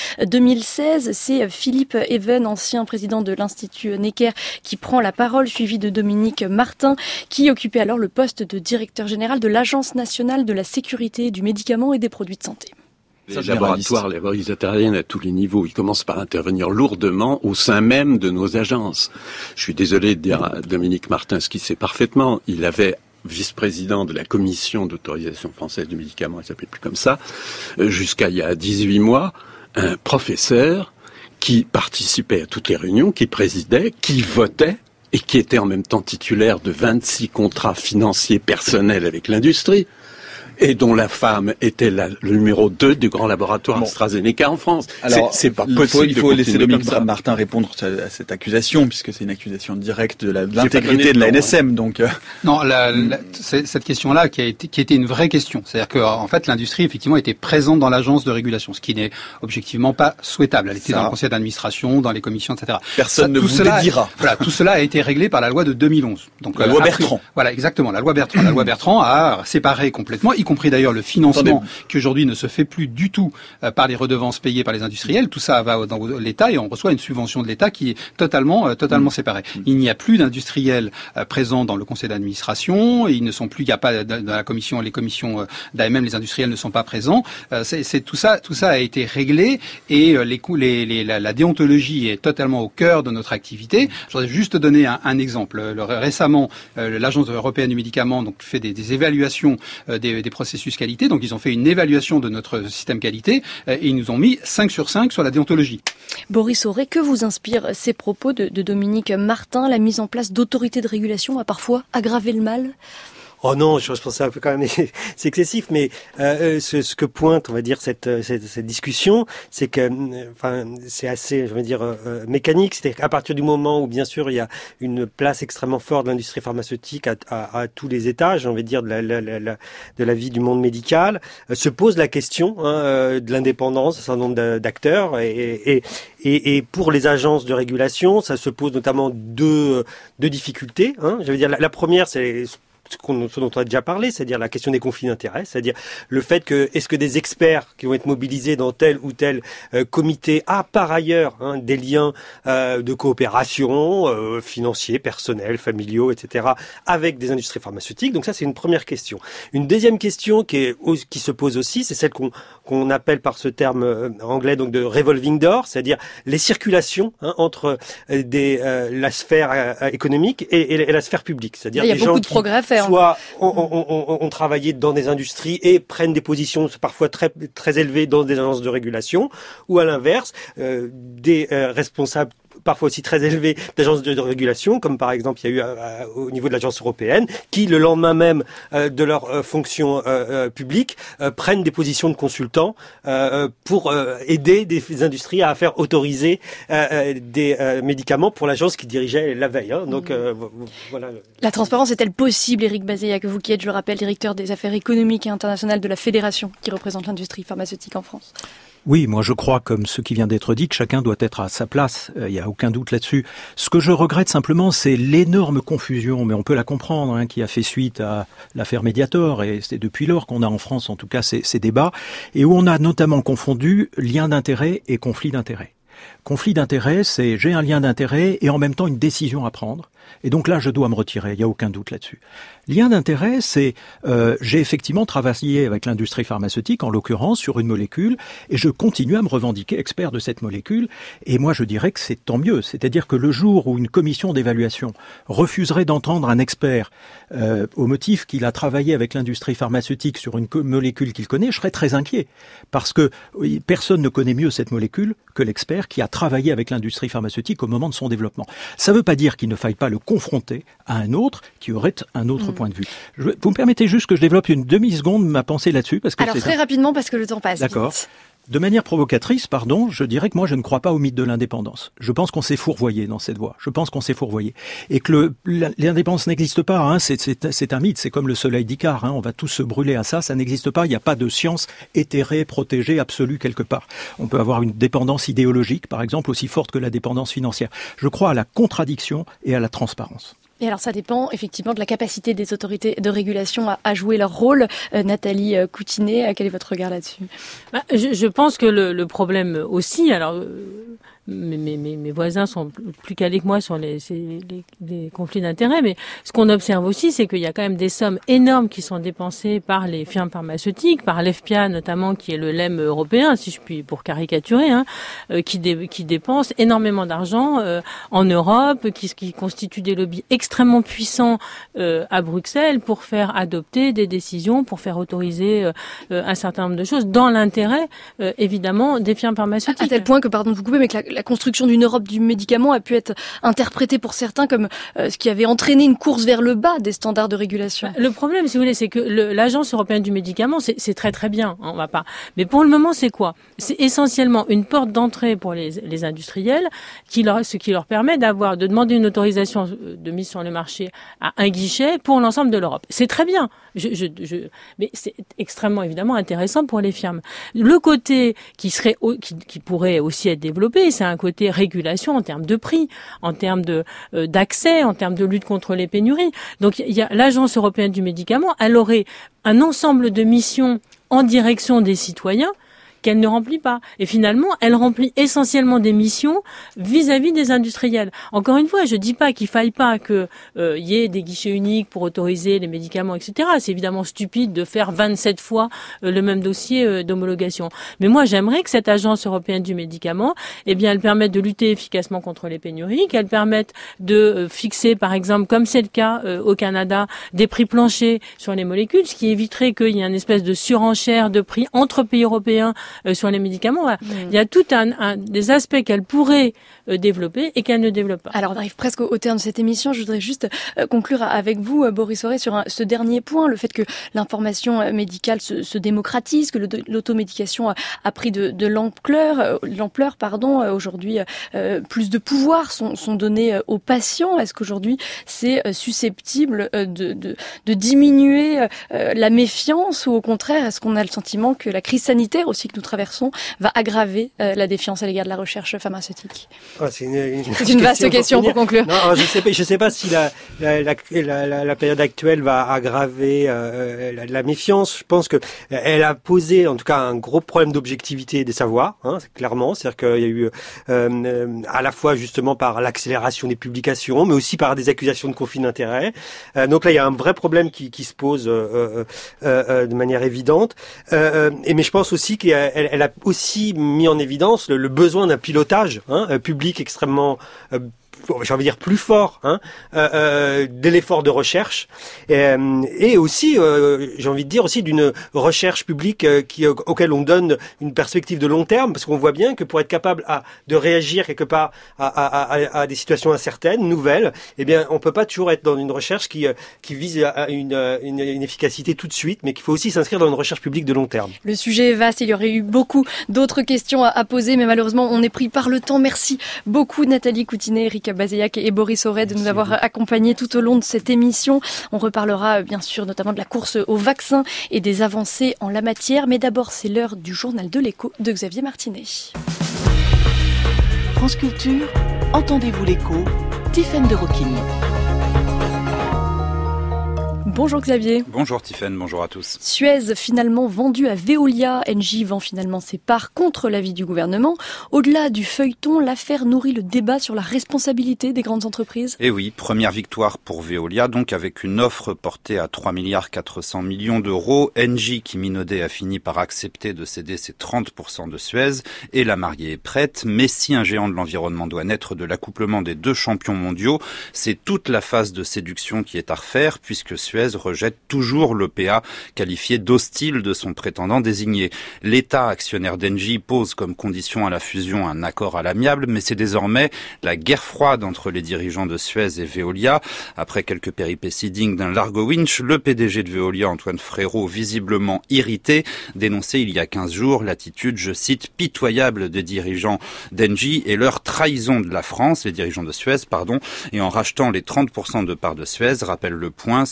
2016. C'est Philippe Even, ancien président de l'Institut Necker, qui prend la parole, suivi de Dominique Martin, qui occupait alors le poste de directeur général de l'Agence nationale de la sécurité du médicament et des produits de santé. Les laboratoires italiens à tous les niveaux, ils commencent par intervenir lourdement au sein même de nos agences. Je suis désolé de dire à Dominique Martin ce qu'il sait parfaitement. Il avait vice-président de la commission d'autorisation française du médicament, il s'appelait plus comme ça, jusqu'à il y a 18 mois, un professeur qui participait à toutes les réunions, qui présidait, qui votait, et qui était en même temps titulaire de 26 contrats financiers personnels avec l'industrie, et dont la femme était le numéro 2 du grand laboratoire AstraZeneca en France. Alors, c'est pas possible. Il faut laisser Dominique Martin répondre à cette accusation, puisque c'est une accusation directe de l'intégrité de la NSM. Donc, non, c'est cette question-là qui était une vraie question. C'est-à-dire que, en fait, l'industrie effectivement était présente dans l'agence de régulation, ce qui n'est objectivement pas souhaitable. Elle était dans le conseil d'administration, dans les commissions, etc. Personne ne vous le dira. Voilà, tout cela a été réglé par la loi de 2011. Donc, la loi Bertrand. Voilà, exactement. La loi Bertrand. La loi Bertrand a séparé complètement, y compris d'ailleurs le financement qui aujourd'hui ne se fait plus du tout par les redevances payées par les industriels. Tout ça va dans l'État et on reçoit une subvention de l'État qui est totalement séparée. Il n'y a plus d'industriels présents dans le conseil d'administration. Ils ne sont plus. Il n'y a pas dans la commission, les commissions d'AMM, les industriels ne sont pas présents. C'est tout ça a été réglé et la déontologie est totalement au cœur de notre activité. Je voudrais juste donner un exemple. Récemment, l'Agence européenne du médicament fait des évaluations des processus qualité. Donc, ils ont fait une évaluation de notre système qualité et ils nous ont mis 5 sur 5 sur la déontologie. Boris Auré, que vous inspirent ces propos de Dominique Martin? La mise en place d'autorités de régulation a parfois aggravé le mal? Oh non, je pense que c'est un peu quand même c'est excessif, mais ce que pointe, on va dire, cette discussion, c'est que, c'est assez, je veux dire, mécanique. C'est-à-dire qu'à partir du moment où, bien sûr, il y a une place extrêmement forte de l'industrie pharmaceutique à tous les étages, j'ai envie de dire, de la vie du monde médical, se pose la question de l'indépendance d'un certain nombre d'acteurs et pour les agences de régulation, ça se pose notamment deux difficultés. Je veux dire, la première, c'est ce dont on a déjà parlé, c'est-à-dire la question des conflits d'intérêts, c'est-à-dire le fait que est-ce que des experts qui vont être mobilisés dans tel ou tel comité a par ailleurs des liens de coopération financiers, personnels, familiaux, etc. avec des industries pharmaceutiques. Donc ça, c'est une première question. Une deuxième question qui se pose aussi, c'est celle qu'on appelle par ce terme anglais donc de revolving door, c'est-à-dire les circulations entre la sphère économique et la sphère publique, c'est-à-dire il y a beaucoup de progrès à faire. Soit on travaillait dans des industries et prennent des positions parfois très très élevées dans des agences de régulation, ou à l'inverse, des responsables parfois aussi très élevés d'agences de régulation, comme par exemple il y a eu au niveau de l'agence européenne, qui le lendemain même de leur fonction publique prennent des positions de consultants pour aider des industries à faire autoriser des médicaments pour l'agence qui dirigeait la veille. Donc voilà. La transparence est-elle possible, Éric Bazaillac, vous qui êtes, je le rappelle, directeur des affaires économiques et internationales de la Fédération qui représente l'industrie pharmaceutique en France? Oui, moi je crois, comme ce qui vient d'être dit, que chacun doit être à sa place. Il n'y a aucun doute là-dessus. Ce que je regrette simplement, c'est l'énorme confusion, mais on peut la comprendre, qui a fait suite à l'affaire Mediator, et c'est depuis lors qu'on a en France en tout cas ces débats, et où on a notamment confondu lien d'intérêt et conflit d'intérêt. Conflit d'intérêt, c'est j'ai un lien d'intérêt et en même temps une décision à prendre. Et donc là, je dois me retirer, il n'y a aucun doute là-dessus. Lien d'intérêt, c'est j'ai effectivement travaillé avec l'industrie pharmaceutique, en l'occurrence, sur une molécule, et je continue à me revendiquer expert de cette molécule. Et moi, je dirais que c'est tant mieux. C'est-à-dire que le jour où une commission d'évaluation refuserait d'entendre un expert au motif qu'il a travaillé avec l'industrie pharmaceutique sur une molécule qu'il connaît, je serais très inquiet. Parce que personne ne connaît mieux cette molécule que l'expert qui a travaillé avec l'industrie pharmaceutique au moment de son développement. Ça ne veut pas dire qu'il ne faille pas le confronter à un autre qui aurait un autre point de vue. Vous me permettez juste que je développe une demi-seconde ma pensée là-dessus parce que alors très rapidement parce que le temps passe. D'accord. Vite. De manière provocatrice, je dirais que moi je ne crois pas au mythe de l'indépendance. Je pense qu'on s'est fourvoyé dans cette voie. Je pense qu'on s'est fourvoyé. Et que l'indépendance n'existe pas. C'est un mythe. C'est comme le soleil d'Icare. On va tous se brûler à ça. Ça n'existe pas. Il n'y a pas de science éthérée, protégée, absolue quelque part. On peut avoir une dépendance idéologique, par exemple, aussi forte que la dépendance financière. Je crois à la contradiction et à la transparence. Et alors ça dépend effectivement de la capacité des autorités de régulation à jouer leur rôle. Nathalie Coutinet, quel est votre regard là-dessus? Je pense que le problème aussi, alors mes voisins sont plus calés que moi sur les conflits d'intérêts, mais ce qu'on observe aussi, c'est qu'il y a quand même des sommes énormes qui sont dépensées par les firmes pharmaceutiques, par l'FPA notamment, qui est le LEM européen, si je puis pour caricaturer, qui dépensent énormément d'argent en Europe, qui constituent des lobbies extrêmement puissants à Bruxelles pour faire adopter des décisions, pour faire autoriser un certain nombre de choses dans l'intérêt évidemment des firmes pharmaceutiques. À tel point que, pardon de vous couper, mais que la construction d'une Europe du médicament a pu être interprétée pour certains comme ce qui avait entraîné une course vers le bas des standards de régulation. Le problème, si vous voulez, c'est que l'Agence européenne du médicament, c'est très très bien, on va pas. Mais pour le moment, c'est quoi? C'est essentiellement une porte d'entrée pour les industriels, ce qui leur permet de demander une autorisation de mise sur le marché à un guichet pour l'ensemble de l'Europe. C'est très bien, mais c'est extrêmement évidemment intéressant pour les firmes. Le côté qui pourrait aussi être développé, c'est un côté régulation en termes de prix, en termes d'accès, en termes de lutte contre les pénuries. Donc il y a l'Agence européenne du médicament, elle aurait un ensemble de missions en direction des citoyens qu'elle ne remplit pas. Et finalement, elle remplit essentiellement des missions vis-à-vis des industriels. Encore une fois, je dis pas qu'il faille pas que y ait des guichets uniques pour autoriser les médicaments, etc. C'est évidemment stupide de faire 27 fois le même dossier d'homologation. Mais moi, j'aimerais que cette agence européenne du médicament, elle permette de lutter efficacement contre les pénuries, qu'elle permette de fixer, par exemple, comme c'est le cas au Canada, des prix planchers sur les molécules, ce qui éviterait qu'il y ait une espèce de surenchère de prix entre pays européens sur les médicaments. Il y a tout des aspects qu'elle pourrait développer et qu'elle ne développe pas. Alors on arrive presque au terme de cette émission. Je voudrais juste conclure avec vous, Boris Auré, sur ce dernier point, le fait que l'information médicale se démocratise, que l'automédication a pris de l'ampleur. Aujourd'hui, plus de pouvoirs sont donnés aux patients. Est-ce qu'aujourd'hui c'est susceptible de diminuer la méfiance, ou au contraire, est-ce qu'on a le sentiment que la crise sanitaire aussi que nous traversons va aggraver la défiance à l'égard de la recherche pharmaceutique? C'est une vaste question pour conclure. Non, je sais pas si la période actuelle va aggraver la méfiance. Je pense que elle a posé en tout cas un gros problème d'objectivité des savoirs, clairement. C'est-à-dire qu'il y a eu à la fois justement par l'accélération des publications, mais aussi par des accusations de conflit d'intérêts. Donc là, il y a un vrai problème qui se pose de manière évidente. Mais je pense aussi qu'elle a aussi mis en évidence le besoin d'un pilotage public extrêmement j'ai envie de dire plus fort de l'effort de recherche et aussi j'ai envie de dire aussi d'une recherche publique auquel on donne une perspective de long terme, parce qu'on voit bien que pour être capable de réagir quelque part à des situations incertaines, nouvelles, on peut pas toujours être dans une recherche qui vise à une efficacité tout de suite, mais qu'il faut aussi s'inscrire dans une recherche publique de long terme. Le sujet est vaste, il y aurait eu beaucoup d'autres questions à poser, mais malheureusement on est pris par le temps. Merci beaucoup Nathalie Coutinet, Erika Bazeillac et Boris Auré de nous avoir accompagnés tout au long de cette émission. On reparlera bien sûr notamment de la course au vaccin et des avancées en la matière, mais d'abord c'est l'heure du journal de l'écho de Xavier Martinet. France Culture, entendez-vous l'écho, Tiffaine de Rocchigny. Bonjour Xavier. Bonjour Tiffaine, bonjour à tous. Suez finalement vendu à Veolia. Engie vend finalement ses parts contre l'avis du gouvernement. Au-delà du feuilleton, l'affaire nourrit le débat sur la responsabilité des grandes entreprises. Et oui, première victoire pour Veolia, donc avec une offre portée à 3,4 milliards d'euros. Engie, qui minaudait, a fini par accepter de céder ses 30% de Suez et la mariée est prête. Mais si un géant de l'environnement doit naître de l'accouplement des deux champions mondiaux, c'est toute la phase de séduction qui est à refaire, puisque Suez rejette toujours l'EPA, qualifié d'hostile de son prétendant désigné. L'État, actionnaire d'Engie, pose comme condition à la fusion un accord à l'amiable, mais c'est désormais la guerre froide entre les dirigeants de Suez et Veolia. Après quelques péripéties dignes d'un largo winch, le PDG de Veolia, Antoine Frérot, visiblement irrité, dénonçait il y a 15 jours l'attitude, je cite, pitoyable des dirigeants d'Engie et leur trahison de la France, les dirigeants de Suez, et en rachetant les 30% de parts de Suez, rappelle Le Point, ce n'est que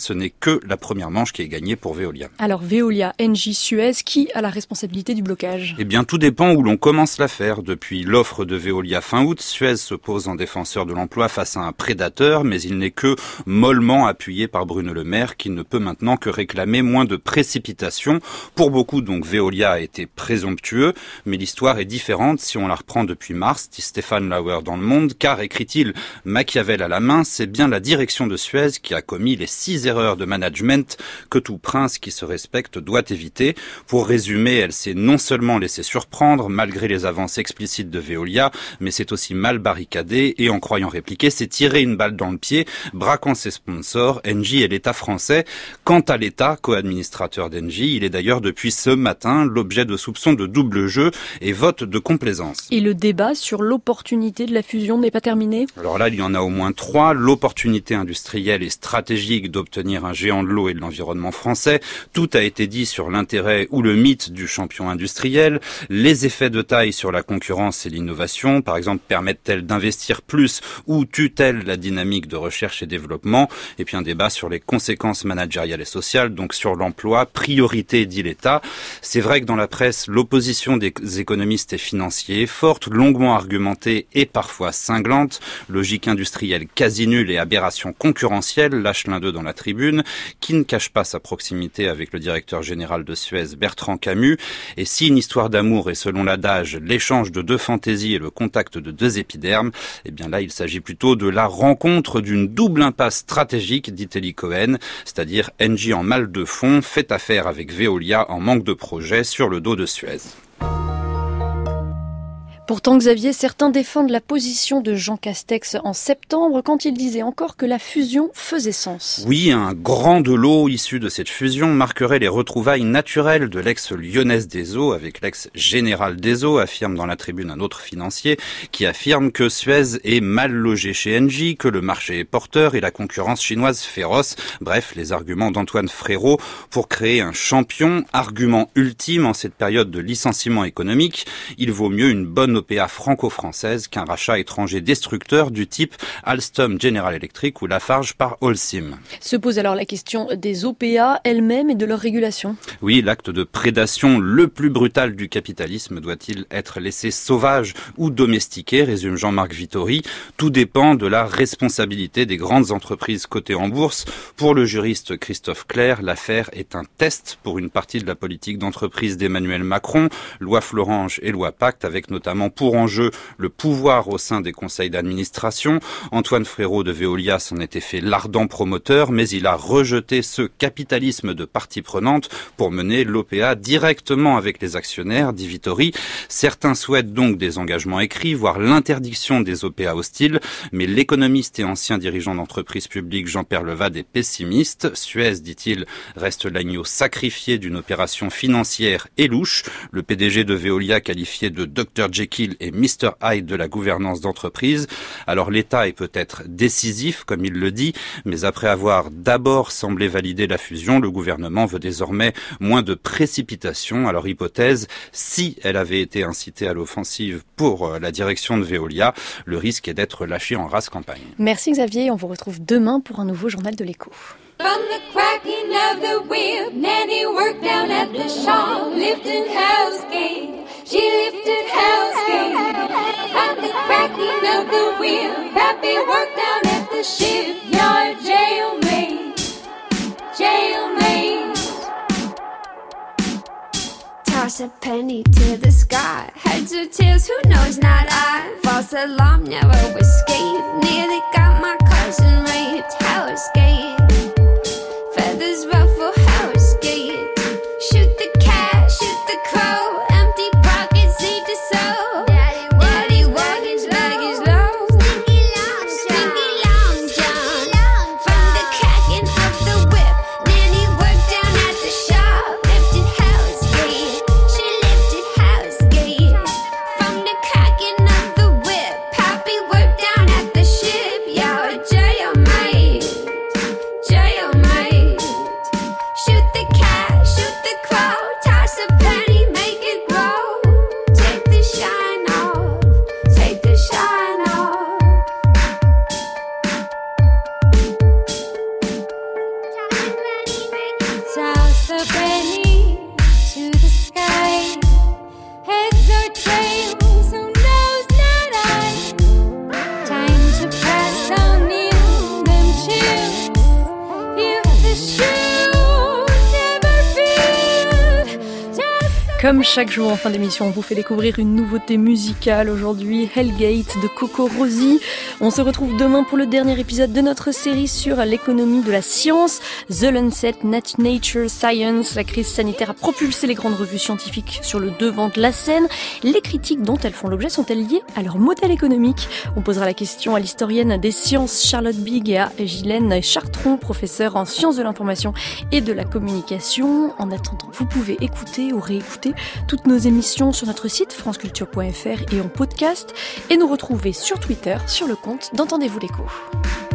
que la première manche qui est gagnée pour Veolia. Alors Veolia, Engie, Suez, qui a la responsabilité du blocage? Eh bien, tout dépend où l'on commence l'affaire. Depuis l'offre de Veolia fin août, Suez se pose en défenseur de l'emploi face à un prédateur, mais il n'est que mollement appuyé par Bruno Le Maire, qui ne peut maintenant que réclamer moins de précipitation. Pour beaucoup, donc, Veolia a été présomptueux, mais l'histoire est différente si on la reprend depuis mars, dit Stéphane Lauer dans Le Monde, car, écrit-il, Machiavel à la main, c'est bien la direction de Suez qui a commis les 6 erreurs de management que tout prince qui se respecte doit éviter. Pour résumer, elle s'est non seulement laissée surprendre, malgré les avances explicites de Veolia, mais c'est aussi mal barricadé et en croyant répliquer, c'est tirer une balle dans le pied, braquant ses sponsors, Engie et l'État français. Quant à l'État, co-administrateur d'Engie, il est d'ailleurs depuis ce matin l'objet de soupçons de double jeu et vote de complaisance. Et le débat sur l'opportunité de la fusion n'est pas terminé? Alors là, il y en a au moins 3. L'opportunité industrielle et stratégique d'obtenir un géant de l'eau et de l'environnement français. Tout a été dit sur l'intérêt ou le mythe du champion industriel. Les effets de taille sur la concurrence et l'innovation, par exemple, permettent-elles d'investir plus ou tuent-elles la dynamique de recherche et développement? Et puis un débat sur les conséquences managériales et sociales, donc sur l'emploi, priorité, dit l'État. C'est vrai que dans la presse, l'opposition des économistes et financiers est forte, longuement argumentée et parfois cinglante. Logique industrielle quasi nulle et aberration concurrentielle, lâche l'un d'eux dans la tribune, qui ne cache pas sa proximité avec le directeur général de Suez, Bertrand Camus. Et si une histoire d'amour est selon l'adage l'échange de 2 fantaisies et le contact de 2 épidermes, eh bien là il s'agit plutôt de la rencontre d'une double impasse stratégique, dit Eli Cohen, c'est-à-dire Engie en mal de fond fait affaire avec Veolia en manque de projet sur le dos de Suez. Pourtant, Xavier, certains défendent la position de Jean Castex en septembre quand il disait encore que la fusion faisait sens. Oui, un grand de l'eau issu de cette fusion marquerait les retrouvailles naturelles de l'ex-lyonnaise des Eaux avec l'ex-général des Eaux, affirme dans la tribune un autre financier qui affirme que Suez est mal logé chez Engie, que le marché est porteur et la concurrence chinoise féroce. Bref, les arguments d'Antoine Frérot pour créer un champion, argument ultime en cette période de licenciement économique. Il vaut mieux une bonne OPA franco-française qu'un rachat étranger destructeur du type Alstom General Electric ou Lafarge par Holcim. Se pose alors la question des OPA elles-mêmes et de leur régulation. Oui, l'acte de prédation le plus brutal du capitalisme doit-il être laissé sauvage ou domestiqué, résume Jean-Marc Vittori. Tout dépend de la responsabilité des grandes entreprises cotées en bourse. Pour le juriste Christophe Clerc, l'affaire est un test pour une partie de la politique d'entreprise d'Emmanuel Macron, loi Florange et loi Pacte, avec notamment pour enjeu le pouvoir au sein des conseils d'administration. Antoine Frérot de Veolia s'en était fait l'ardent promoteur, mais il a rejeté ce capitalisme de partie prenante pour mener l'OPA directement avec les actionnaires, dit Vittori. Certains souhaitent donc des engagements écrits, voire l'interdiction des OPA hostiles, mais l'économiste et ancien dirigeant d'entreprise publique Jean-Pierre Levade est pessimiste. Suez, dit-il, reste l'agneau sacrifié d'une opération financière et louche. Le PDG de Veolia qualifié de Dr Jekyll et Mr Hyde de la gouvernance d'entreprise. Alors l'État est peut-être décisif, comme il le dit, mais après avoir d'abord semblé valider la fusion, le gouvernement veut désormais moins de précipitation. Alors hypothèse, si elle avait été incitée à l'offensive pour la direction de Veolia, le risque est d'être lâché en rase campagne. Merci Xavier, on vous retrouve demain pour un nouveau journal de l'Écho. From the cracking of the whip, Nanny worked down at the shop, lifting house gate. She lifted house gate. From the cracking of the whip, Pappy worked down at the shipyard, jailmate, jailmate. Toss a penny to the sky, heads or tails, who knows, not I. False alarm, never escaped, nearly got my cousin raped, house gate. Feathers ruffle house gate. Shoot the cat, shoot the crow. Empty pockets lead to soul. Daddy walking, leg is low. Stinky long John. From the cracking of the whip, Nanny worked down at the shop. Lifted house gate. She lifted house gate. From the cracking of the whip, Pappy worked down at the shipyard, jailmate. Comme chaque jour en fin d'émission, on vous fait découvrir une nouveauté musicale. Aujourd'hui, Hellgate de Coco Rosie. On se retrouve demain pour le dernier épisode de notre série sur l'économie de la science. The Lancet Nature Science. La crise sanitaire a propulsé les grandes revues scientifiques sur le devant de la scène. Les critiques dont elles font l'objet sont-elles liées à leur modèle économique? On posera la question à l'historienne des sciences Charlotte Big et à Ghislaine Chartron, professeure en sciences de l'information et de la communication. En attendant, vous pouvez écouter ou réécouter toutes nos émissions sur notre site franceculture.fr et en podcast, et nous retrouver sur Twitter sur le compte d'Entendez-vous l'écho.